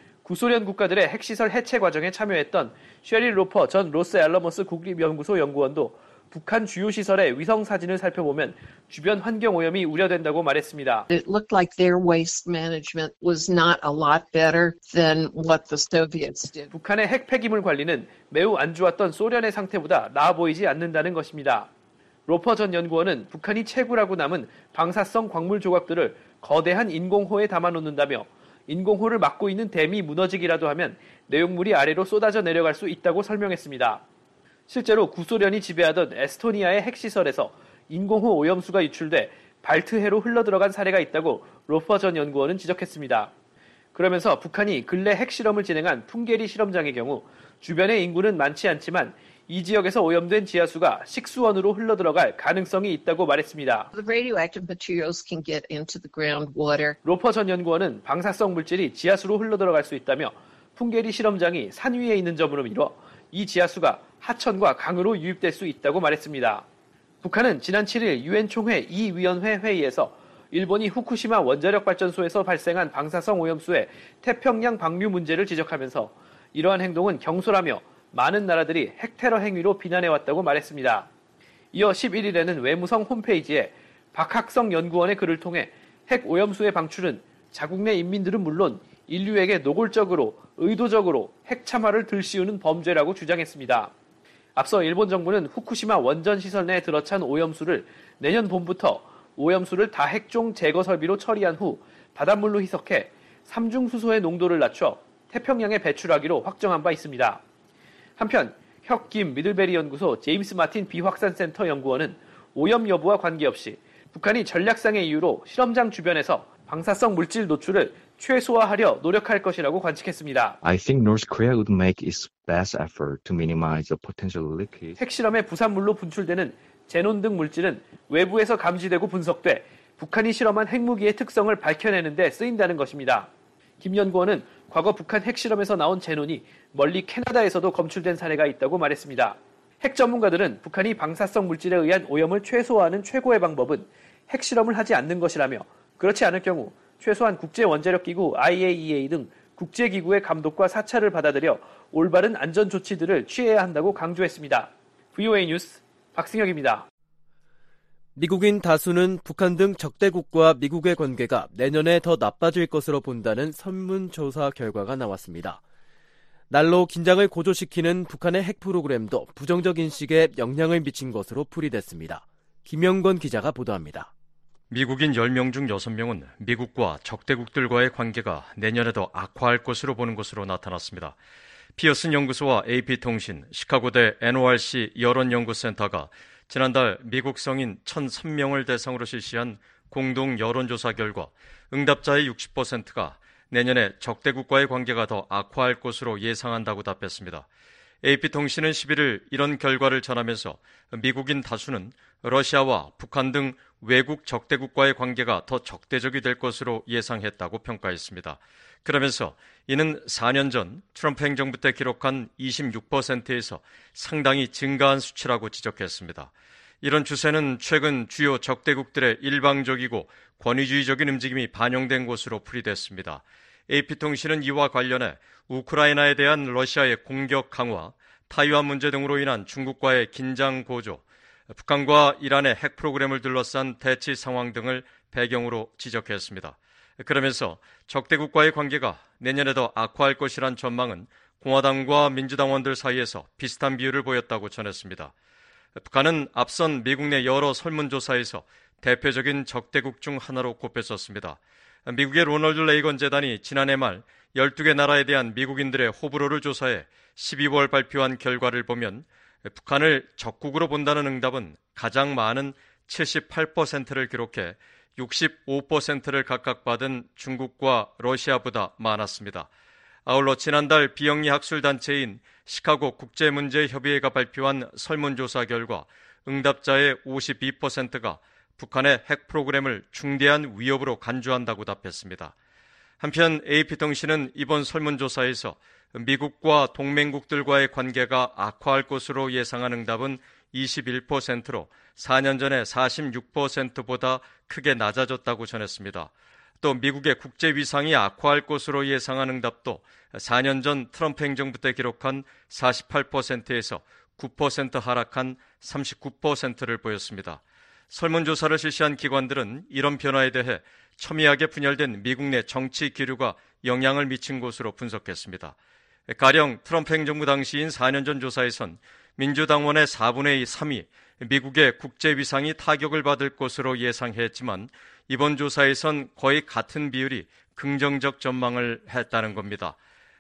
구소련 국가들의 핵시설 해체 과정에 참여했던 셰릴 로퍼 전 로스알러머스 국립연구소 연구원도 북한 주요 시설의 위성 사진을 살펴보면 주변 환경 오염이 우려된다고 말했습니다. It looked like their waste management was not a lot better than what the Soviets did. 북한의 핵 폐기물 관리는 매우 안 좋았던 소련의 상태보다 나아 보이지 않는다는 것입니다. 로퍼 전 연구원은 북한이 채굴하고 남은 방사성 광물 조각들을 거대한 인공호에 담아놓는다며 인공호를 막고 있는 댐이 무너지기라도 하면 내용물이 아래로 쏟아져 내려갈 수 있다고 설명했습니다. 실제로 구소련이 지배하던 에스토니아의 핵시설에서 인공호 오염수가 유출돼 발트해로 흘러들어간 사례가 있다고 로퍼 전 연구원은 지적했습니다. 그러면서 북한이 근래 핵실험을 진행한 풍계리 실험장의 경우 주변의 인구는 많지 않지만 이 지역에서 오염된 지하수가 식수원으로 흘러들어갈 가능성이 있다고 말했습니다. The radioactive materials can get into the groundwater. 로퍼 전 연구원은 방사성 물질이 지하수로 흘러들어갈 수 있다며 풍계리 실험장이 산 위에 있는 점으로 미뤄 이 지하수가 하천과 강으로 유입될 수 있다고 말했습니다. 북한은 지난 칠 일 유엔 총회 이 위원회 회의에서 일본이 후쿠시마 원자력 발전소에서 발생한 방사성 오염수의 태평양 방류 문제를 지적하면서 이러한 행동은 경솔하며 많은 나라들이 핵테러 행위로 비난해왔다고 말했습니다. 이어 십일 일에는 외무성 홈페이지에 박학성 연구원의 글을 통해 핵 오염수의 방출은 자국 내 인민들은 물론 인류에게 노골적으로 의도적으로 핵 참화를 들씌우는 범죄라고 주장했습니다. 앞서 일본 정부는 후쿠시마 원전 시설 내에 들어찬 오염수를 내년 봄부터 오염수를 다핵종 제거 설비로 처리한 후 바닷물로 희석해 삼중수소의 농도를 낮춰 태평양에 배출하기로 확정한 바 있습니다. 한편 혁김 미들베리 연구소 제임스 마틴 비확산센터 연구원은 오염 여부와 관계없이 북한이 전략상의 이유로 실험장 주변에서 방사성 물질 노출을 최소화하려 노력할 것이라고 관측했습니다. I think North Korea would make its best effort to minimize the potential leakage. 핵실험의 부산물로 분출되는 제논 등 물질은 외부에서 감지되고 분석돼 북한이 실험한 핵무기의 특성을 밝혀내는 데 쓰인다는 것입니다. 김 연구원은 과거 북한 핵실험에서 나온 제논이 멀리 캐나다에서도 검출된 사례가 있다고 말했습니다. 핵 전문가들은 북한이 방사성 물질에 의한 오염을 최소화하는 최고의 방법은 핵실험을 하지 않는 것이라며 그렇지 않을 경우 최소한 국제원자력기구 아이에이이에이 등 국제기구의 감독과 사찰을 받아들여 올바른 안전 조치들을 취해야 한다고 강조했습니다. 브이오에이 뉴스 박승혁입니다. 미국인 다수는 북한 등 적대국과 미국의 관계가 내년에 더 나빠질 것으로 본다는 설문조사 결과가 나왔습니다. 날로 긴장을 고조시키는 북한의 핵 프로그램도 부정적 인식에 영향을 미친 것으로 풀이됐습니다. 김영건 기자가 보도합니다. 미국인 열 명 중 여섯 명은 미국과 적대국들과의 관계가 내년에도 악화할 것으로 보는 것으로 나타났습니다. 피어슨 연구소와 에이피통신, 시카고대 엔오알씨 여론연구센터가 지난달 미국 성인 천삼 명을 대상으로 실시한 공동 여론조사 결과 응답자의 육십 퍼센트가 내년에 적대국과의 관계가 더 악화할 것으로 예상한다고 답했습니다. 에이피통신은 십일 일 이런 결과를 전하면서 미국인 다수는 러시아와 북한 등 외국 적대국과의 관계가 더 적대적이 될 것으로 예상했다고 평가했습니다. 그러면서 이는 사 년 전 트럼프 행정부 때 기록한 이십육 퍼센트에서 상당히 증가한 수치라고 지적했습니다. 이런 추세는 최근 주요 적대국들의 일방적이고 권위주의적인 움직임이 반영된 것으로 풀이됐습니다. 에이피통신은 이와 관련해 우크라이나에 대한 러시아의 공격 강화, 타이완 문제 등으로 인한 중국과의 긴장 고조, 북한과 이란의 핵 프로그램을 둘러싼 대치 상황 등을 배경으로 지적했습니다. 그러면서 적대국과의 관계가 내년에도 악화할 것이란 전망은 공화당과 민주당원들 사이에서 비슷한 비율을 보였다고 전했습니다. 북한은 앞선 미국 내 여러 설문조사에서 대표적인 적대국 중 하나로 꼽혔었습니다. 미국의 로널드 레이건 재단이 지난해 말 열두 개 나라에 대한 미국인들의 호불호를 조사해 십이월 발표한 결과를 보면 북한을 적국으로 본다는 응답은 가장 많은 칠십팔 퍼센트를 기록해 육십오 퍼센트를 각각 받은 중국과 러시아보다 많았습니다. 아울러 지난달 비영리 학술단체인 시카고 국제문제협의회가 발표한 설문조사 결과 응답자의 오십이 퍼센트가 북한의 핵 프로그램을 중대한 위협으로 간주한다고 답했습니다. 한편 에이피통신은 이번 설문조사에서 미국과 동맹국들과의 관계가 악화할 것으로 예상한 응답은 이십일 퍼센트로 사 년 전의 사십육 퍼센트보다 크게 낮아졌다고 전했습니다. 또 미국의 국제 위상이 악화할 것으로 예상한 응답도 사 년 전 트럼프 행정부 때 기록한 사십팔 퍼센트에서 구 퍼센트 하락한 삼십구 퍼센트를 보였습니다. 설문조사를 실시한 기관들은 이런 변화에 대해 첨예하게 분열된 미국 내 정치 기류가 영향을 미친 것으로 분석했습니다. 가령 트럼프 행정부 당시인 사 년 전 조사에선 민주당원의 사분의 삼이 미국의 국제 위상이 타격을 받을 것으로 예상했지만 이번 조사에선 거의 같은 비율이 긍정적 전망을 했다는 겁니다.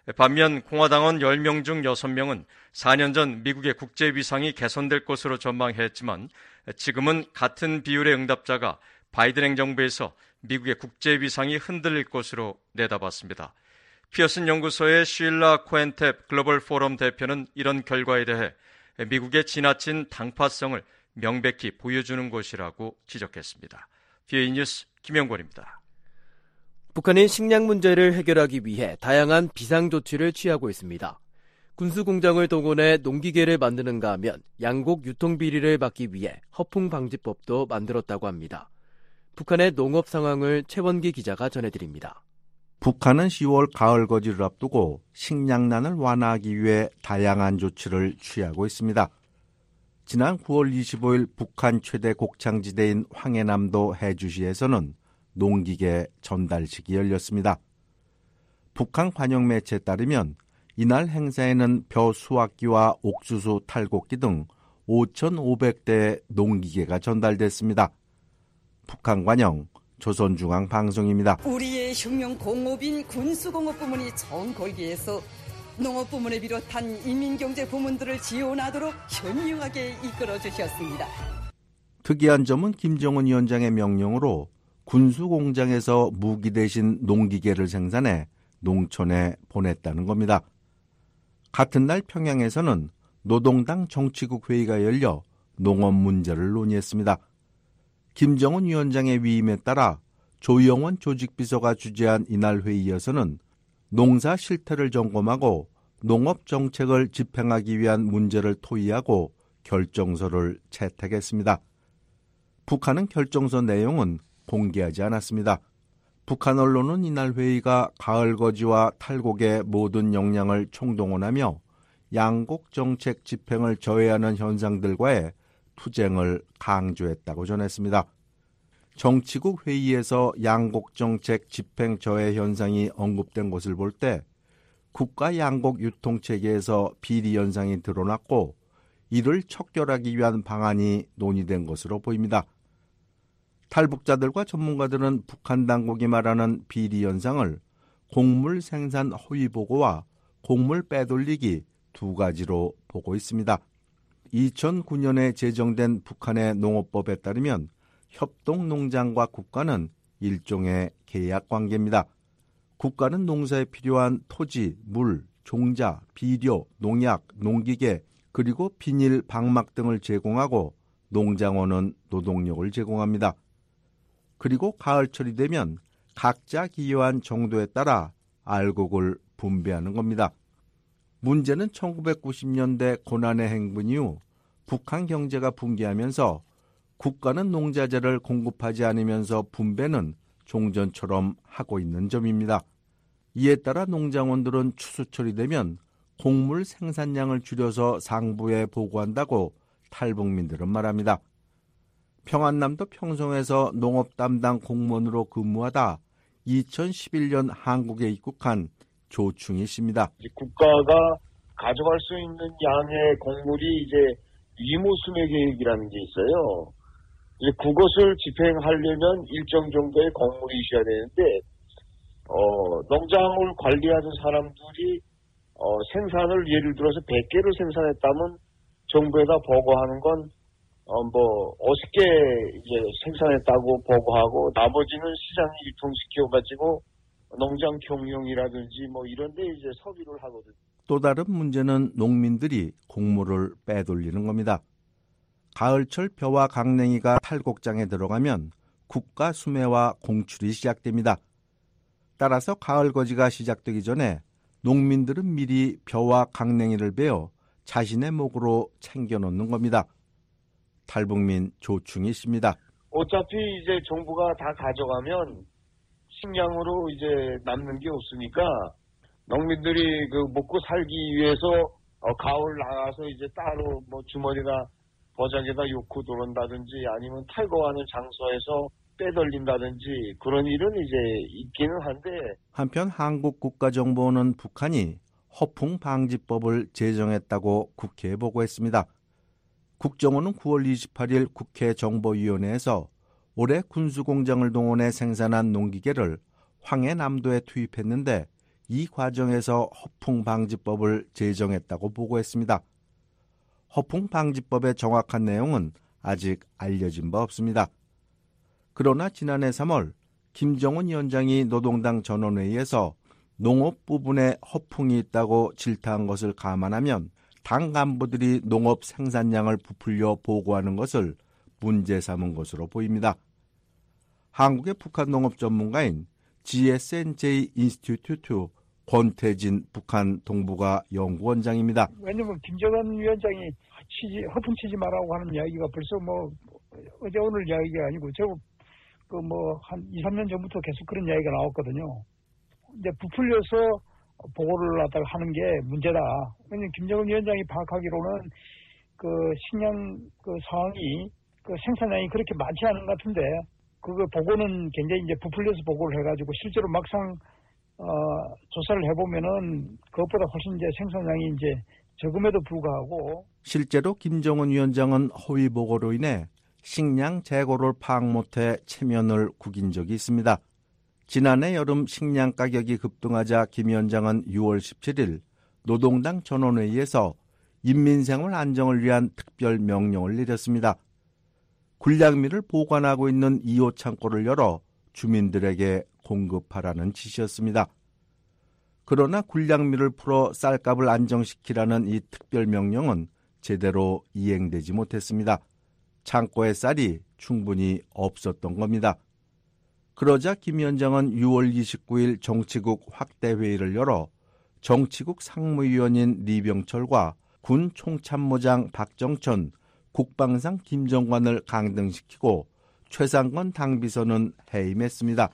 반면 공화당원 열 명 중 여섯 명은 사 년 전 미국의 국제 위상이 개선될 것으로 전망했지만 지금은 같은 비율의 응답자가 바이든 행정부에서 미국의 국제 위상이 흔들릴 것으로 내다봤습니다. 피어슨 연구소의 쉴라 코엔탭 글로벌 포럼 대표는 이런 결과에 대해 미국의 지나친 당파성을 명백히 보여주는 것이라고 지적했습니다. 비오이 뉴스 김영권입니다. 북한은 식량 문제를 해결하기 위해 다양한 비상조치를 취하고 있습니다. 군수공장을 동원해 농기계를 만드는가 하면 양곡 유통비리를 막기 위해 허풍방지법도 만들었다고 합니다. 북한의 농업 상황을 최원기 기자가 전해드립니다. 북한은 시월 가을 거지를 앞두고 식량난을 완화하기 위해 다양한 조치를 취하고 있습니다. 지난 구월 이십오일 북한 최대 곡창지대인 황해남도 해주시에서는 농기계 전달식이 열렸습니다. 북한 관영 매체에 따르면 이날 행사에는 벼 수확기와 옥수수 탈곡기 등 오천오백 대의 농기계가 전달됐습니다. 북한 관영 조선중앙방송입니다. 우리의 혁명 공업인 군수공업 부문이 전 걸기에서 농업 부문을 비롯한 인민경제 부문들을 지원하도록 현명하게 이끌어 주셨습니다. 특이한 점은 김정은 위원장의 명령으로 군수공장에서 무기 대신 농기계를 생산해 농촌에 보냈다는 겁니다. 같은 날 평양에서는 노동당 정치국 회의가 열려 농업 문제를 논의했습니다. 김정은 위원장의 위임에 따라 조영원 조직비서가 주재한 이날 회의에서는 농사 실태를 점검하고 농업 정책을 집행하기 위한 문제를 토의하고 결정서를 채택했습니다. 북한은 결정서 내용은 공개하지 않았습니다. 북한 언론은 이날 회의가 가을 거지와 탈곡의 모든 역량을 총동원하며 양곡 정책 집행을 저해하는 현상들과의 투쟁을 강조했다고 전했습니다. 정치국 회의에서 양곡 정책 집행 저해 현상이 언급된 것을 볼 때 국가 양곡 유통체계에서 비리 현상이 드러났고 이를 척결하기 위한 방안이 논의된 것으로 보입니다. 탈북자들과 전문가들은 북한 당국이 말하는 비리 현상을 곡물 생산 허위 보고와 곡물 빼돌리기 두 가지로 보고 있습니다. 이천구년에 제정된 북한의 농업법에 따르면 협동농장과 국가는 일종의 계약 관계입니다. 국가는 농사에 필요한 토지, 물, 종자, 비료, 농약, 농기계, 그리고 비닐, 방막 등을 제공하고 농장원은 노동력을 제공합니다. 그리고 가을철이 되면 각자 기여한 정도에 따라 알곡을 분배하는 겁니다. 문제는 천구백구십년대 고난의 행군 이후 북한 경제가 붕괴하면서 국가는 농자재를 공급하지 않으면서 분배는 종전처럼 하고 있는 점입니다. 이에 따라 농장원들은 추수철이 되면 곡물 생산량을 줄여서 상부에 보고한다고 탈북민들은 말합니다. 평안남도 평성에서 농업 담당 공무원으로 근무하다 이천십일년 한국에 입국한 조충희 씨입니다. 국가가 가져갈 수 있는 양의 곡물이 이제 위무수매 계획이라는 게 있어요. 이제 그것을 집행하려면 일정 정도의 곡물이 있어야 되는데, 어, 농장을 관리하는 사람들이 어, 생산을 예를 들어서 백 개를 생산했다면 정부에다 보고하는 건 어, 뭐, 오십 개 이제 생산했다고 보고하고, 나머지는 시장에 유통시켜가지고, 농장 경영이라든지 뭐 이런 데 이제 서비를 하거든요. 또 다른 문제는 농민들이 곡물을 빼돌리는 겁니다. 가을철 벼와 강냉이가 탈곡장에 들어가면 국가 수매와 공출이 시작됩니다. 따라서 가을 거지가 시작되기 전에 농민들은 미리 벼와 강냉이를 베어 자신의 목으로 챙겨놓는 겁니다. 탈북민 조충희 씨입니다. 어차피 이제 정부가 다 가져가면 식량으로 이제 남는 게 없으니까 농민들이 그 먹고 살기 위해서 어 가을 나가서 이제 따로 뭐 주머니나 버장에다 놓고 들어온다든지 아니면 탈거하는 장소에서 빼돌린다든지 그런 일은 이제 있기는 한데, 한편 한국 국가정보원은 북한이 허풍방지법을 제정했다고 국회에 보고했습니다. 국정원은 구월 이십팔일 국회 정보위원회에서 올해 군수공장을 동원해 생산한 농기계를 황해남도에 투입했는데 이 과정에서 허풍방지법을 제정했다고 보고했습니다. 허풍방지법의 정확한 내용은 아직 알려진 바 없습니다. 그러나 지난해 삼월 김정은 위원장이 노동당 전원회의에서 농업 부분에 허풍이 있다고 질타한 것을 감안하면 당 간부들이 농업 생산량을 부풀려 보고하는 것을 문제 삼은 것으로 보입니다. 한국의 북한 농업 전문가인 지에스엔제이 인스티튜트 권태진 북한 동북아 연구원장입니다. 왜냐하면 김정은 위원장이 치지, 허풍 치지 말라고 하는 이야기가 벌써 뭐 어제 오늘 이야기가 아니고 저 그 뭐 한 이, 삼 년 전부터 계속 그런 이야기가 나왔거든요. 이제 부풀려서 보고를 갖다가 하는 게 문제다. 왜냐면 김정은 위원장이 파악하기로는 그 식량 그 상황이 그 생산량이 그렇게 많지 않은 것 같은데 그거 보고는 굉장히 이제 부풀려서 보고를 해가지고 실제로 막상 어, 조사를 해보면은 그것보다 훨씬 이제 생산량이 이제 적음에도 불구하고 실제로 김정은 위원장은 허위 보고로 인해 식량 재고를 파악 못해 체면을 구긴 적이 있습니다. 지난해 여름 식량 가격이 급등하자 김 위원장은 유월 십칠일 노동당 전원회의에서 인민생활 안정을 위한 특별 명령을 내렸습니다. 군량미를 보관하고 있는 이 호 창고를 열어 주민들에게 공급하라는 지시였습니다. 그러나 군량미를 풀어 쌀값을 안정시키라는 이 특별 명령은 제대로 이행되지 못했습니다. 창고에 쌀이 충분히 없었던 겁니다. 그러자 김 위원장은 유월 이십구일 정치국 확대회의를 열어 정치국 상무위원인 리병철과 군 총참모장 박정천, 국방상 김정관을 강등시키고 최상건 당비서는 해임했습니다.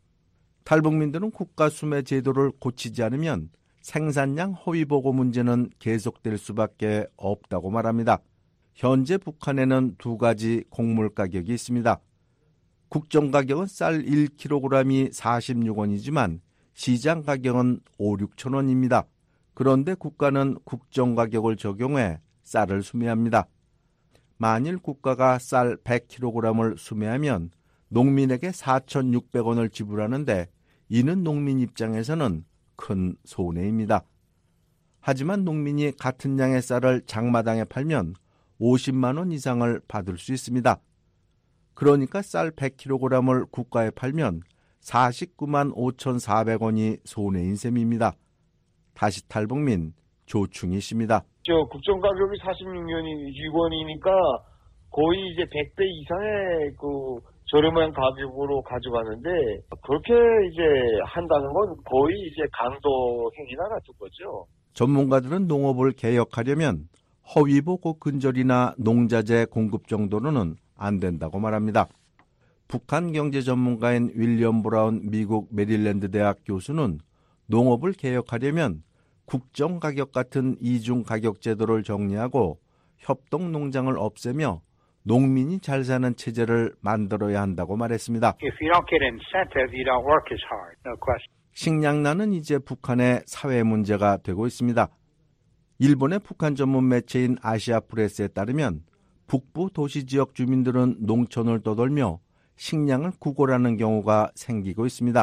탈북민들은 국가 수매 제도를 고치지 않으면 생산량 허위 보고 문제는 계속될 수밖에 없다고 말합니다. 현재 북한에는 두 가지 곡물 가격이 있습니다. 국정 가격은 쌀 일 킬로그램이 사십육 원이지만 시장 가격은 오, 육천 원입니다. 그런데 국가는 국정 가격을 적용해 쌀을 수매합니다. 만일 국가가 쌀 백 킬로그램을 수매하면 농민에게 사천육백 원을 지불하는데 이는 농민 입장에서는 큰 손해입니다. 하지만 농민이 같은 양의 쌀을 장마당에 팔면 오십만 원 이상을 받을 수 있습니다. 그러니까 쌀 백 킬로그램을 국가에 팔면 사십구만 오천사백 원이 손해인 셈입니다. 다시 탈북민 조충희 씨입니다. 저 국정 가격이 사십육 원이니까 거의 이제 백 배 이상의 그 저렴한 가격으로 가져가는데 그렇게 이제 한다는 건 거의 이제 강도 행위나 같은 거죠. 전문가들은 농업을 개혁하려면 허위 보고 근절이나 농자재 공급 정도로는 안 된다고 말합니다. 북한 경제 전문가인 윌리엄 브라운 미국 메릴랜드 대학 교수는 농업을 개혁하려면 국정 가격 같은 이중 가격 제도를 정리하고 협동 농장을 없애며 농민이 잘 사는 체제를 만들어야 한다고 말했습니다. If you don't get incentive, you don't work as hard. No question. 식량난은 이제 북한의 사회 문제가 되고 있습니다. 일본의 북한 전문 매체인 아시아 프레스에 따르면 북부 도시 지역 주민들은 농촌을 떠돌며 식량을 구걸하는 경우가 생기고 있습니다.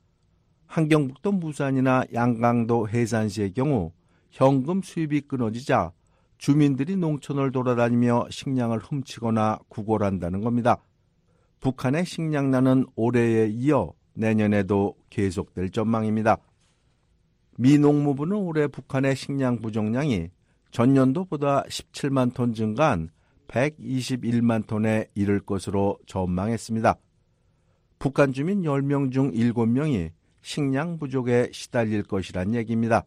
함경북도 무산이나 양강도 해산시의 경우 현금 수입이 끊어지자 주민들이 농촌을 돌아다니며 식량을 훔치거나 구걸한다는 겁니다. 북한의 식량난은 올해에 이어 내년에도 계속될 전망입니다. 미 농무부는 올해 북한의 식량 부족량이 전년도보다 십칠만 톤 증가한 백이십일만 톤에 이를 것으로 전망했습니다. 북한 주민 열 명 중 일곱 명이 식량 부족에 시달릴 것이란 얘기입니다.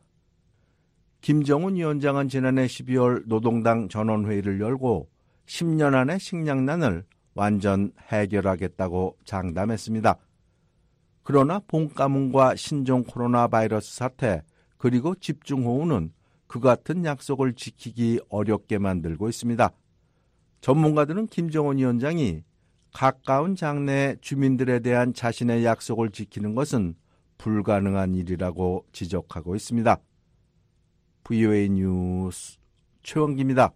김정은 위원장은 지난해 십이월 노동당 전원회의를 열고 십 년 안에 식량난을 완전 해결하겠다고 장담했습니다. 그러나 봄가뭄과 신종 코로나 바이러스 사태 그리고 집중호우는 그 같은 약속을 지키기 어렵게 만들고 있습니다. 전문가들은 김정은 위원장이 가까운 장래에 주민들에 대한 자신의 약속을 지키는 것은 불가능한 일이라고 지적하고 있습니다. 브이오에이 뉴스 최원기입니다.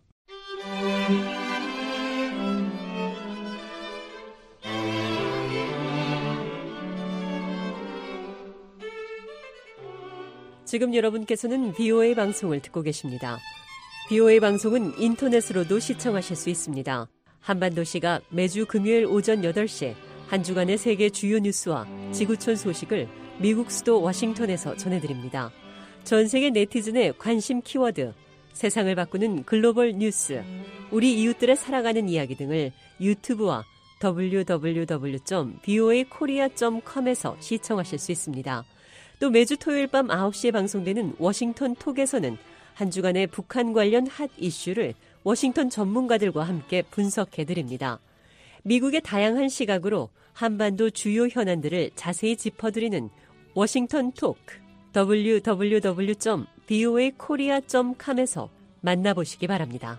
지금 여러분께서는 비오에이 방송을 듣고 계십니다. 비오에이 방송은 인터넷으로도 시청하실 수 있습니다. 한반도 시각 매주 금요일 오전 여덟 시 한 주간의 세계 주요 뉴스와 지구촌 소식을 미국 수도 워싱턴에서 전해드립니다. 전 세계 네티즌의 관심 키워드, 세상을 바꾸는 글로벌 뉴스, 우리 이웃들의 살아가는 이야기 등을 유튜브와 더블유 더블유 더블유 점 브이오에이 코리아 점 컴에서 시청하실 수 있습니다. 또 매주 토요일 밤 아홉 시에 방송되는 워싱턴 톡에서는 한 주간의 북한 관련 핫 이슈를 워싱턴 전문가들과 함께 분석해드립니다. 미국의 다양한 시각으로 한반도 주요 현안들을 자세히 짚어드리는 워싱턴 톡, 더블유 더블유 더블유 점 브이오에이 코리아 점 컴에서 만나보시기 바랍니다.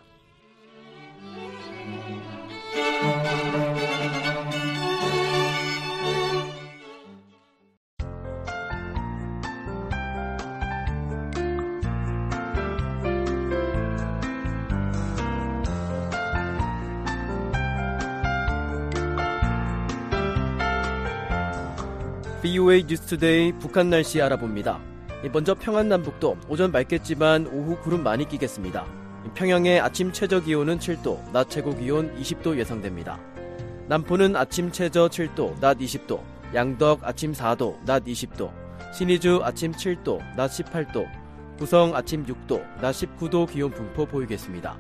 브이오에이 뉴스투데이 북한 날씨 알아봅니다. 먼저 평안남북도 오전 맑겠지만 오후 구름 많이 끼겠습니다. 평양의 아침 최저 기온은 칠 도, 낮 최고 기온 이십 도 예상됩니다. 남포는 아침 최저 칠 도, 낮 이십 도, 양덕 아침 사 도, 낮 이십 도, 신의주 아침 칠 도, 낮 십팔 도, 구성 아침 육 도, 낮 십구 도 기온 분포 보이겠습니다.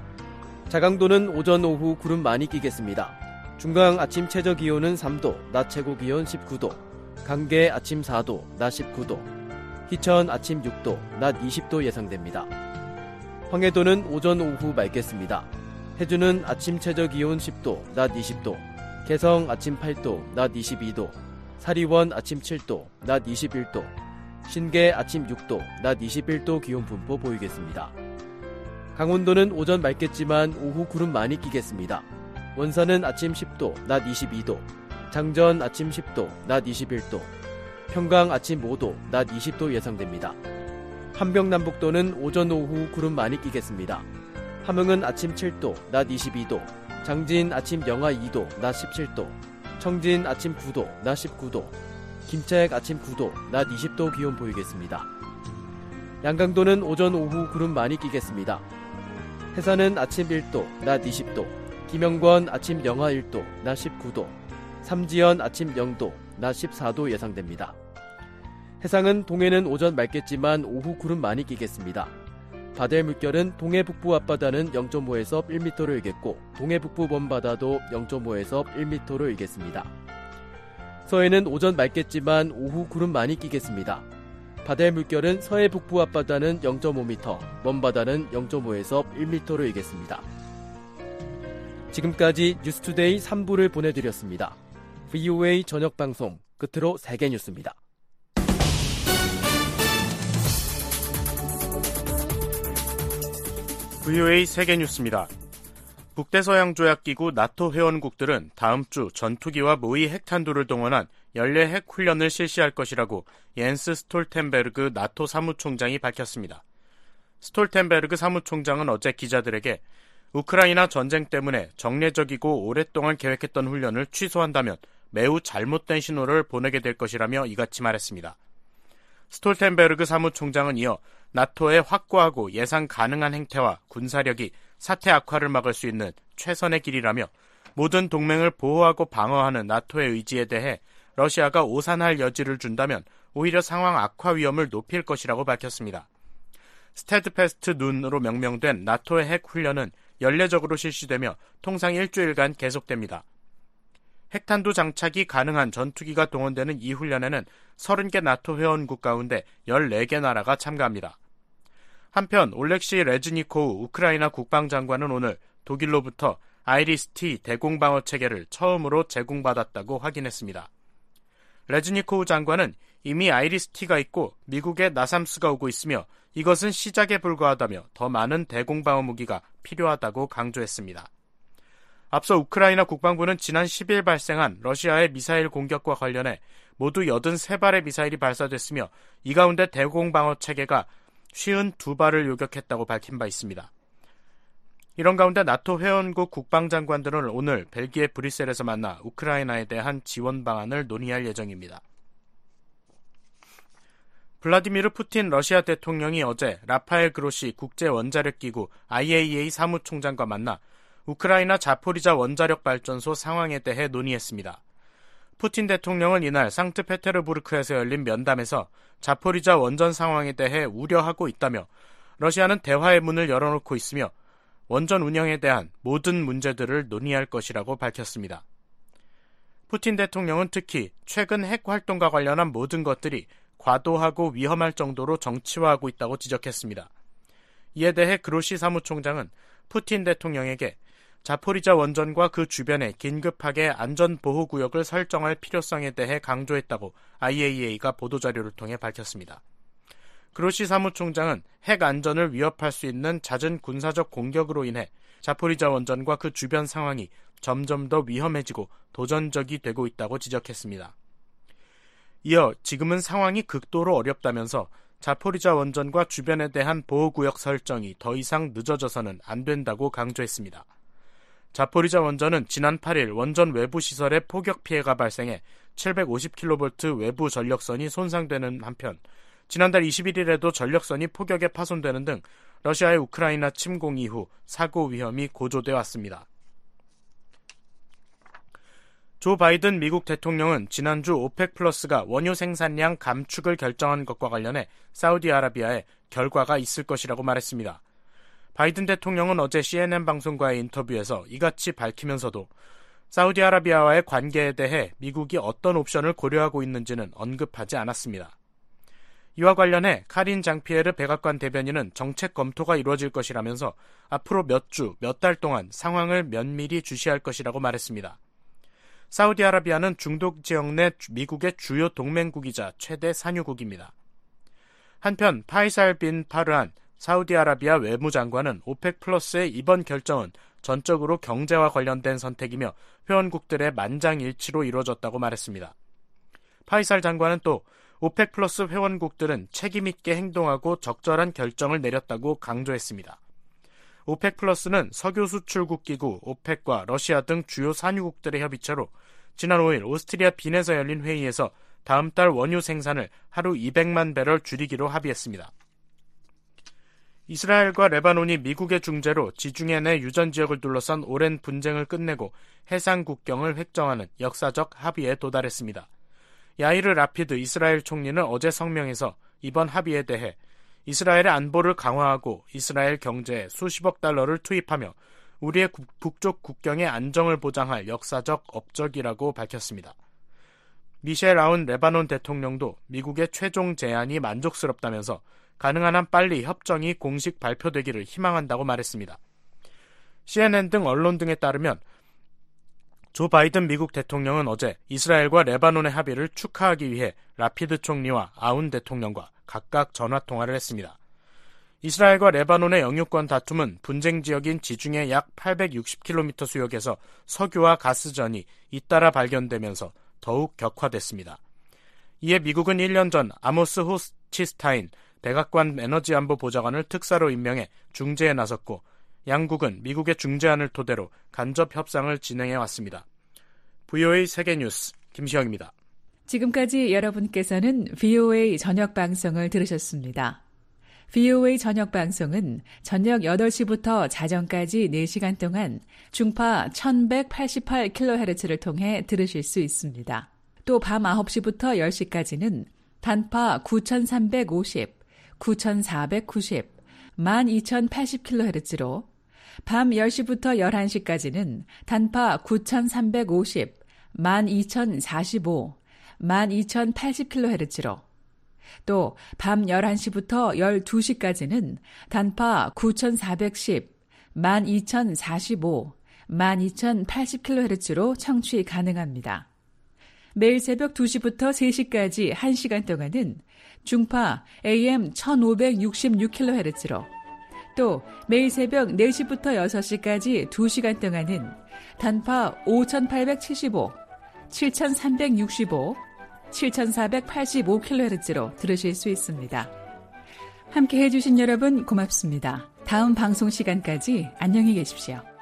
자강도는 오전 오후 구름 많이 끼겠습니다. 중강 아침 최저 기온은 삼 도, 낮 최고 기온 십구 도, 강계 아침 사 도, 낮 십구 도, 희천 아침 육 도, 낮 이십 도 예상됩니다. 황해도는 오전 오후 맑겠습니다. 해주는 아침 최저 기온 십 도, 낮 이십 도, 개성 아침 팔 도, 낮 이십이 도, 사리원 아침 칠 도, 낮 이십일 도, 신계 아침 육 도, 낮 이십일 도 기온 분포 보이겠습니다. 강원도는 오전 맑겠지만 오후 구름 많이 끼겠습니다. 원산은 아침 십 도, 낮 이십이 도, 장전 아침 십 도, 낮 이십일 도, 평강 아침 오 도, 낮 이십 도 예상됩니다. 함경남북도는 오전 오후 구름 많이 끼겠습니다. 함흥은 아침 칠 도, 낮 이십이 도, 장진 아침 영하 이 도, 낮 십칠 도, 청진 아침 구 도, 낮 십구 도, 김책 아침 구 도, 낮 이십 도 기온 보이겠습니다. 양강도는 오전 오후 구름 많이 끼겠습니다. 해산은 아침 일 도, 낮 이십 도, 김영권 아침 영하 일 도, 낮 십구 도, 삼지연 아침 영 도, 낮 십사 도 예상됩니다. 해상은 동해는 오전 맑겠지만 오후 구름 많이 끼겠습니다. 바다의 물결은 동해 북부 앞바다는 영 점 오에서 일 미터로 일겠고 동해 북부 먼바다도 영 점 오에서 일 미터로 일겠습니다. 서해는 오전 맑겠지만 오후 구름 많이 끼겠습니다. 바다의 물결은 서해 북부 앞바다는 영 점 오 미터, 먼바다는 영 점 오에서 일 미터로 일겠습니다. 지금까지 뉴스투데이 삼 부를 보내드렸습니다. 브이오에이 저녁방송 끝으로 세계 뉴스입니다. 브이오에이 세계뉴스입니다. 북대서양조약기구 나토 회원국들은 다음 주 전투기와 모의 핵탄두를 동원한 연례 핵 훈련을 실시할 것이라고 옌스 스톨텐베르그 나토 사무총장이 밝혔습니다. 스톨텐베르그 사무총장은 어제 기자들에게 우크라이나 전쟁 때문에 정례적이고 오랫동안 계획했던 훈련을 취소한다면 매우 잘못된 신호를 보내게 될 것이라며 이같이 말했습니다. 스톨텐베르그 사무총장은 이어 나토의 확고하고 예상 가능한 행태와 군사력이 사태 악화를 막을 수 있는 최선의 길이라며 모든 동맹을 보호하고 방어하는 나토의 의지에 대해 러시아가 오산할 여지를 준다면 오히려 상황 악화 위험을 높일 것이라고 밝혔습니다. 스테드패스트 눈으로 명명된 나토의 핵 훈련은 연례적으로 실시되며 통상 일주일간 계속됩니다. 핵탄두 장착이 가능한 전투기가 동원되는 이 훈련에는 서른 개 나토 회원국 가운데 열네 개 나라가 참가합니다. 한편 올렉시 레즈니코우 우크라이나 국방장관은 오늘 독일로부터 아이리스-T 대공방어 체계를 처음으로 제공받았다고 확인했습니다. 레즈니코우 장관은 이미 아이리스-T가 있고 미국의 나삼스가 오고 있으며 이것은 시작에 불과하다며 더 많은 대공방어 무기가 필요하다고 강조했습니다. 앞서 우크라이나 국방부는 지난 십 일 발생한 러시아의 미사일 공격과 관련해 모두 여든세 발의 미사일이 발사됐으며 이 가운데 대공방어 체계가 오십이 발을 요격했다고 밝힌 바 있습니다. 이런 가운데 나토 회원국 국방장관들은 오늘 벨기에 브뤼셀에서 만나 우크라이나에 대한 지원 방안을 논의할 예정입니다. 블라디미르 푸틴 러시아 대통령이 어제 라파엘 그로시 국제원자력기구 아이에이이에이 사무총장과 만나 우크라이나 자포리자 원자력 발전소 상황에 대해 논의했습니다. 푸틴 대통령은 이날 상트페테르부르크에서 열린 면담에서 자포리자 원전 상황에 대해 우려하고 있다며 러시아는 대화의 문을 열어놓고 있으며 원전 운영에 대한 모든 문제들을 논의할 것이라고 밝혔습니다. 푸틴 대통령은 특히 최근 핵 활동과 관련한 모든 것들이 과도하고 위험할 정도로 정치화하고 있다고 지적했습니다. 이에 대해 그로시 사무총장은 푸틴 대통령에게 자포리자 원전과 그 주변에 긴급하게 안전보호구역을 설정할 필요성에 대해 강조했다고 아이에이이에이가 보도자료를 통해 밝혔습니다. 그로시 사무총장은 핵 안전을 위협할 수 있는 잦은 군사적 공격으로 인해 자포리자 원전과 그 주변 상황이 점점 더 위험해지고 도전적이 되고 있다고 지적했습니다. 이어 지금은 상황이 극도로 어렵다면서 자포리자 원전과 주변에 대한 보호구역 설정이 더 이상 늦어져서는 안 된다고 강조했습니다. 자포리자 원전은 지난 팔 일 원전 외부 시설에 폭격 피해가 발생해 칠백오십 킬로볼트 외부 전력선이 손상되는 한편 지난달 이십일 일에도 전력선이 폭격에 파손되는 등 러시아의 우크라이나 침공 이후 사고 위험이 고조돼 왔습니다. 조 바이든 미국 대통령은 지난주 오펙 플러스가 원유 생산량 감축을 결정한 것과 관련해 사우디아라비아에 결과가 있을 것이라고 말했습니다. 바이든 대통령은 어제 씨엔엔 방송과의 인터뷰에서 이같이 밝히면서도 사우디아라비아와의 관계에 대해 미국이 어떤 옵션을 고려하고 있는지는 언급하지 않았습니다. 이와 관련해 카린 장피에르 백악관 대변인은 정책 검토가 이루어질 것이라면서 앞으로 몇 주, 몇 달 동안 상황을 면밀히 주시할 것이라고 말했습니다. 사우디아라비아는 중동 지역 내 미국의 주요 동맹국이자 최대 산유국입니다. 한편 파이살 빈 파르한 사우디아라비아 외무장관은 오펙 플러스의 이번 결정은 전적으로 경제와 관련된 선택이며 회원국들의 만장일치로 이루어졌다고 말했습니다. 파이살 장관은 또 오펙 플러스 회원국들은 책임있게 행동하고 적절한 결정을 내렸다고 강조했습니다. 오펙 플러스는 석유 수출국 기구 오펙과 러시아 등 주요 산유국들의 협의체로 지난 오 일 오스트리아 빈에서 열린 회의에서 다음 달 원유 생산을 하루 이백만 배럴 줄이기로 합의했습니다. 이스라엘과 레바논이 미국의 중재로 지중해 내 유전 지역을 둘러싼 오랜 분쟁을 끝내고 해상 국경을 획정하는 역사적 합의에 도달했습니다. 야이르 라피드 이스라엘 총리는 어제 성명에서 이번 합의에 대해 이스라엘의 안보를 강화하고 이스라엘 경제에 수십억 달러를 투입하며 우리의 북쪽 국경의 안정을 보장할 역사적 업적이라고 밝혔습니다. 미셸 아운 레바논 대통령도 미국의 최종 제안이 만족스럽다면서 가능한 한 빨리 협정이 공식 발표되기를 희망한다고 말했습니다. 씨엔엔 등 언론 등에 따르면 조 바이든 미국 대통령은 어제 이스라엘과 레바논의 합의를 축하하기 위해 라피드 총리와 아운 대통령과 각각 전화통화를 했습니다. 이스라엘과 레바논의 영유권 다툼은 분쟁 지역인 지중해 약 팔백육십 킬로미터 수역에서 석유와 가스전이 잇따라 발견되면서 더욱 격화됐습니다. 이에 미국은 일 년 전 아모스 호치스타인 백악관 에너지안보 보좌관을 특사로 임명해 중재에 나섰고 양국은 미국의 중재안을 토대로 간접 협상을 진행해 왔습니다. 브이오에이 세계뉴스 김시영입니다. 지금까지 여러분께서는 브이오에이 저녁 방송을 들으셨습니다. 브이오에이 저녁 방송은 저녁 여덟 시부터 자정까지 네 시간 동안 중파 천백팔십팔 킬로헤르츠를 통해 들으실 수 있습니다. 또 밤 아홉 시부터 열 시까지는 단파 구천삼백오십, 구천사백구십, 만 이천팔십 킬로헤르츠로 밤 열 시부터 열한 시까지는 단파 구천삼백오십, 만 이천사십오, 만 이천팔십 킬로헤르츠로 또 밤 열한 시부터 열두 시까지는 단파 구천사백십, 만 이천사십오, 만 이천팔십 킬로헤르츠로 청취 가능합니다. 매일 새벽 두 시부터 세 시까지 한 시간 동안은 중파 에이엠 천오백육십육 킬로헤르츠로 또 매일 새벽 네 시부터 여섯 시까지 두 시간 동안은 단파 오천팔백칠십오, 칠천삼백육십오, 칠천사백팔십오 킬로헤르츠로 들으실 수 있습니다. 함께 해주신 여러분 고맙습니다. 다음 방송 시간까지 안녕히 계십시오.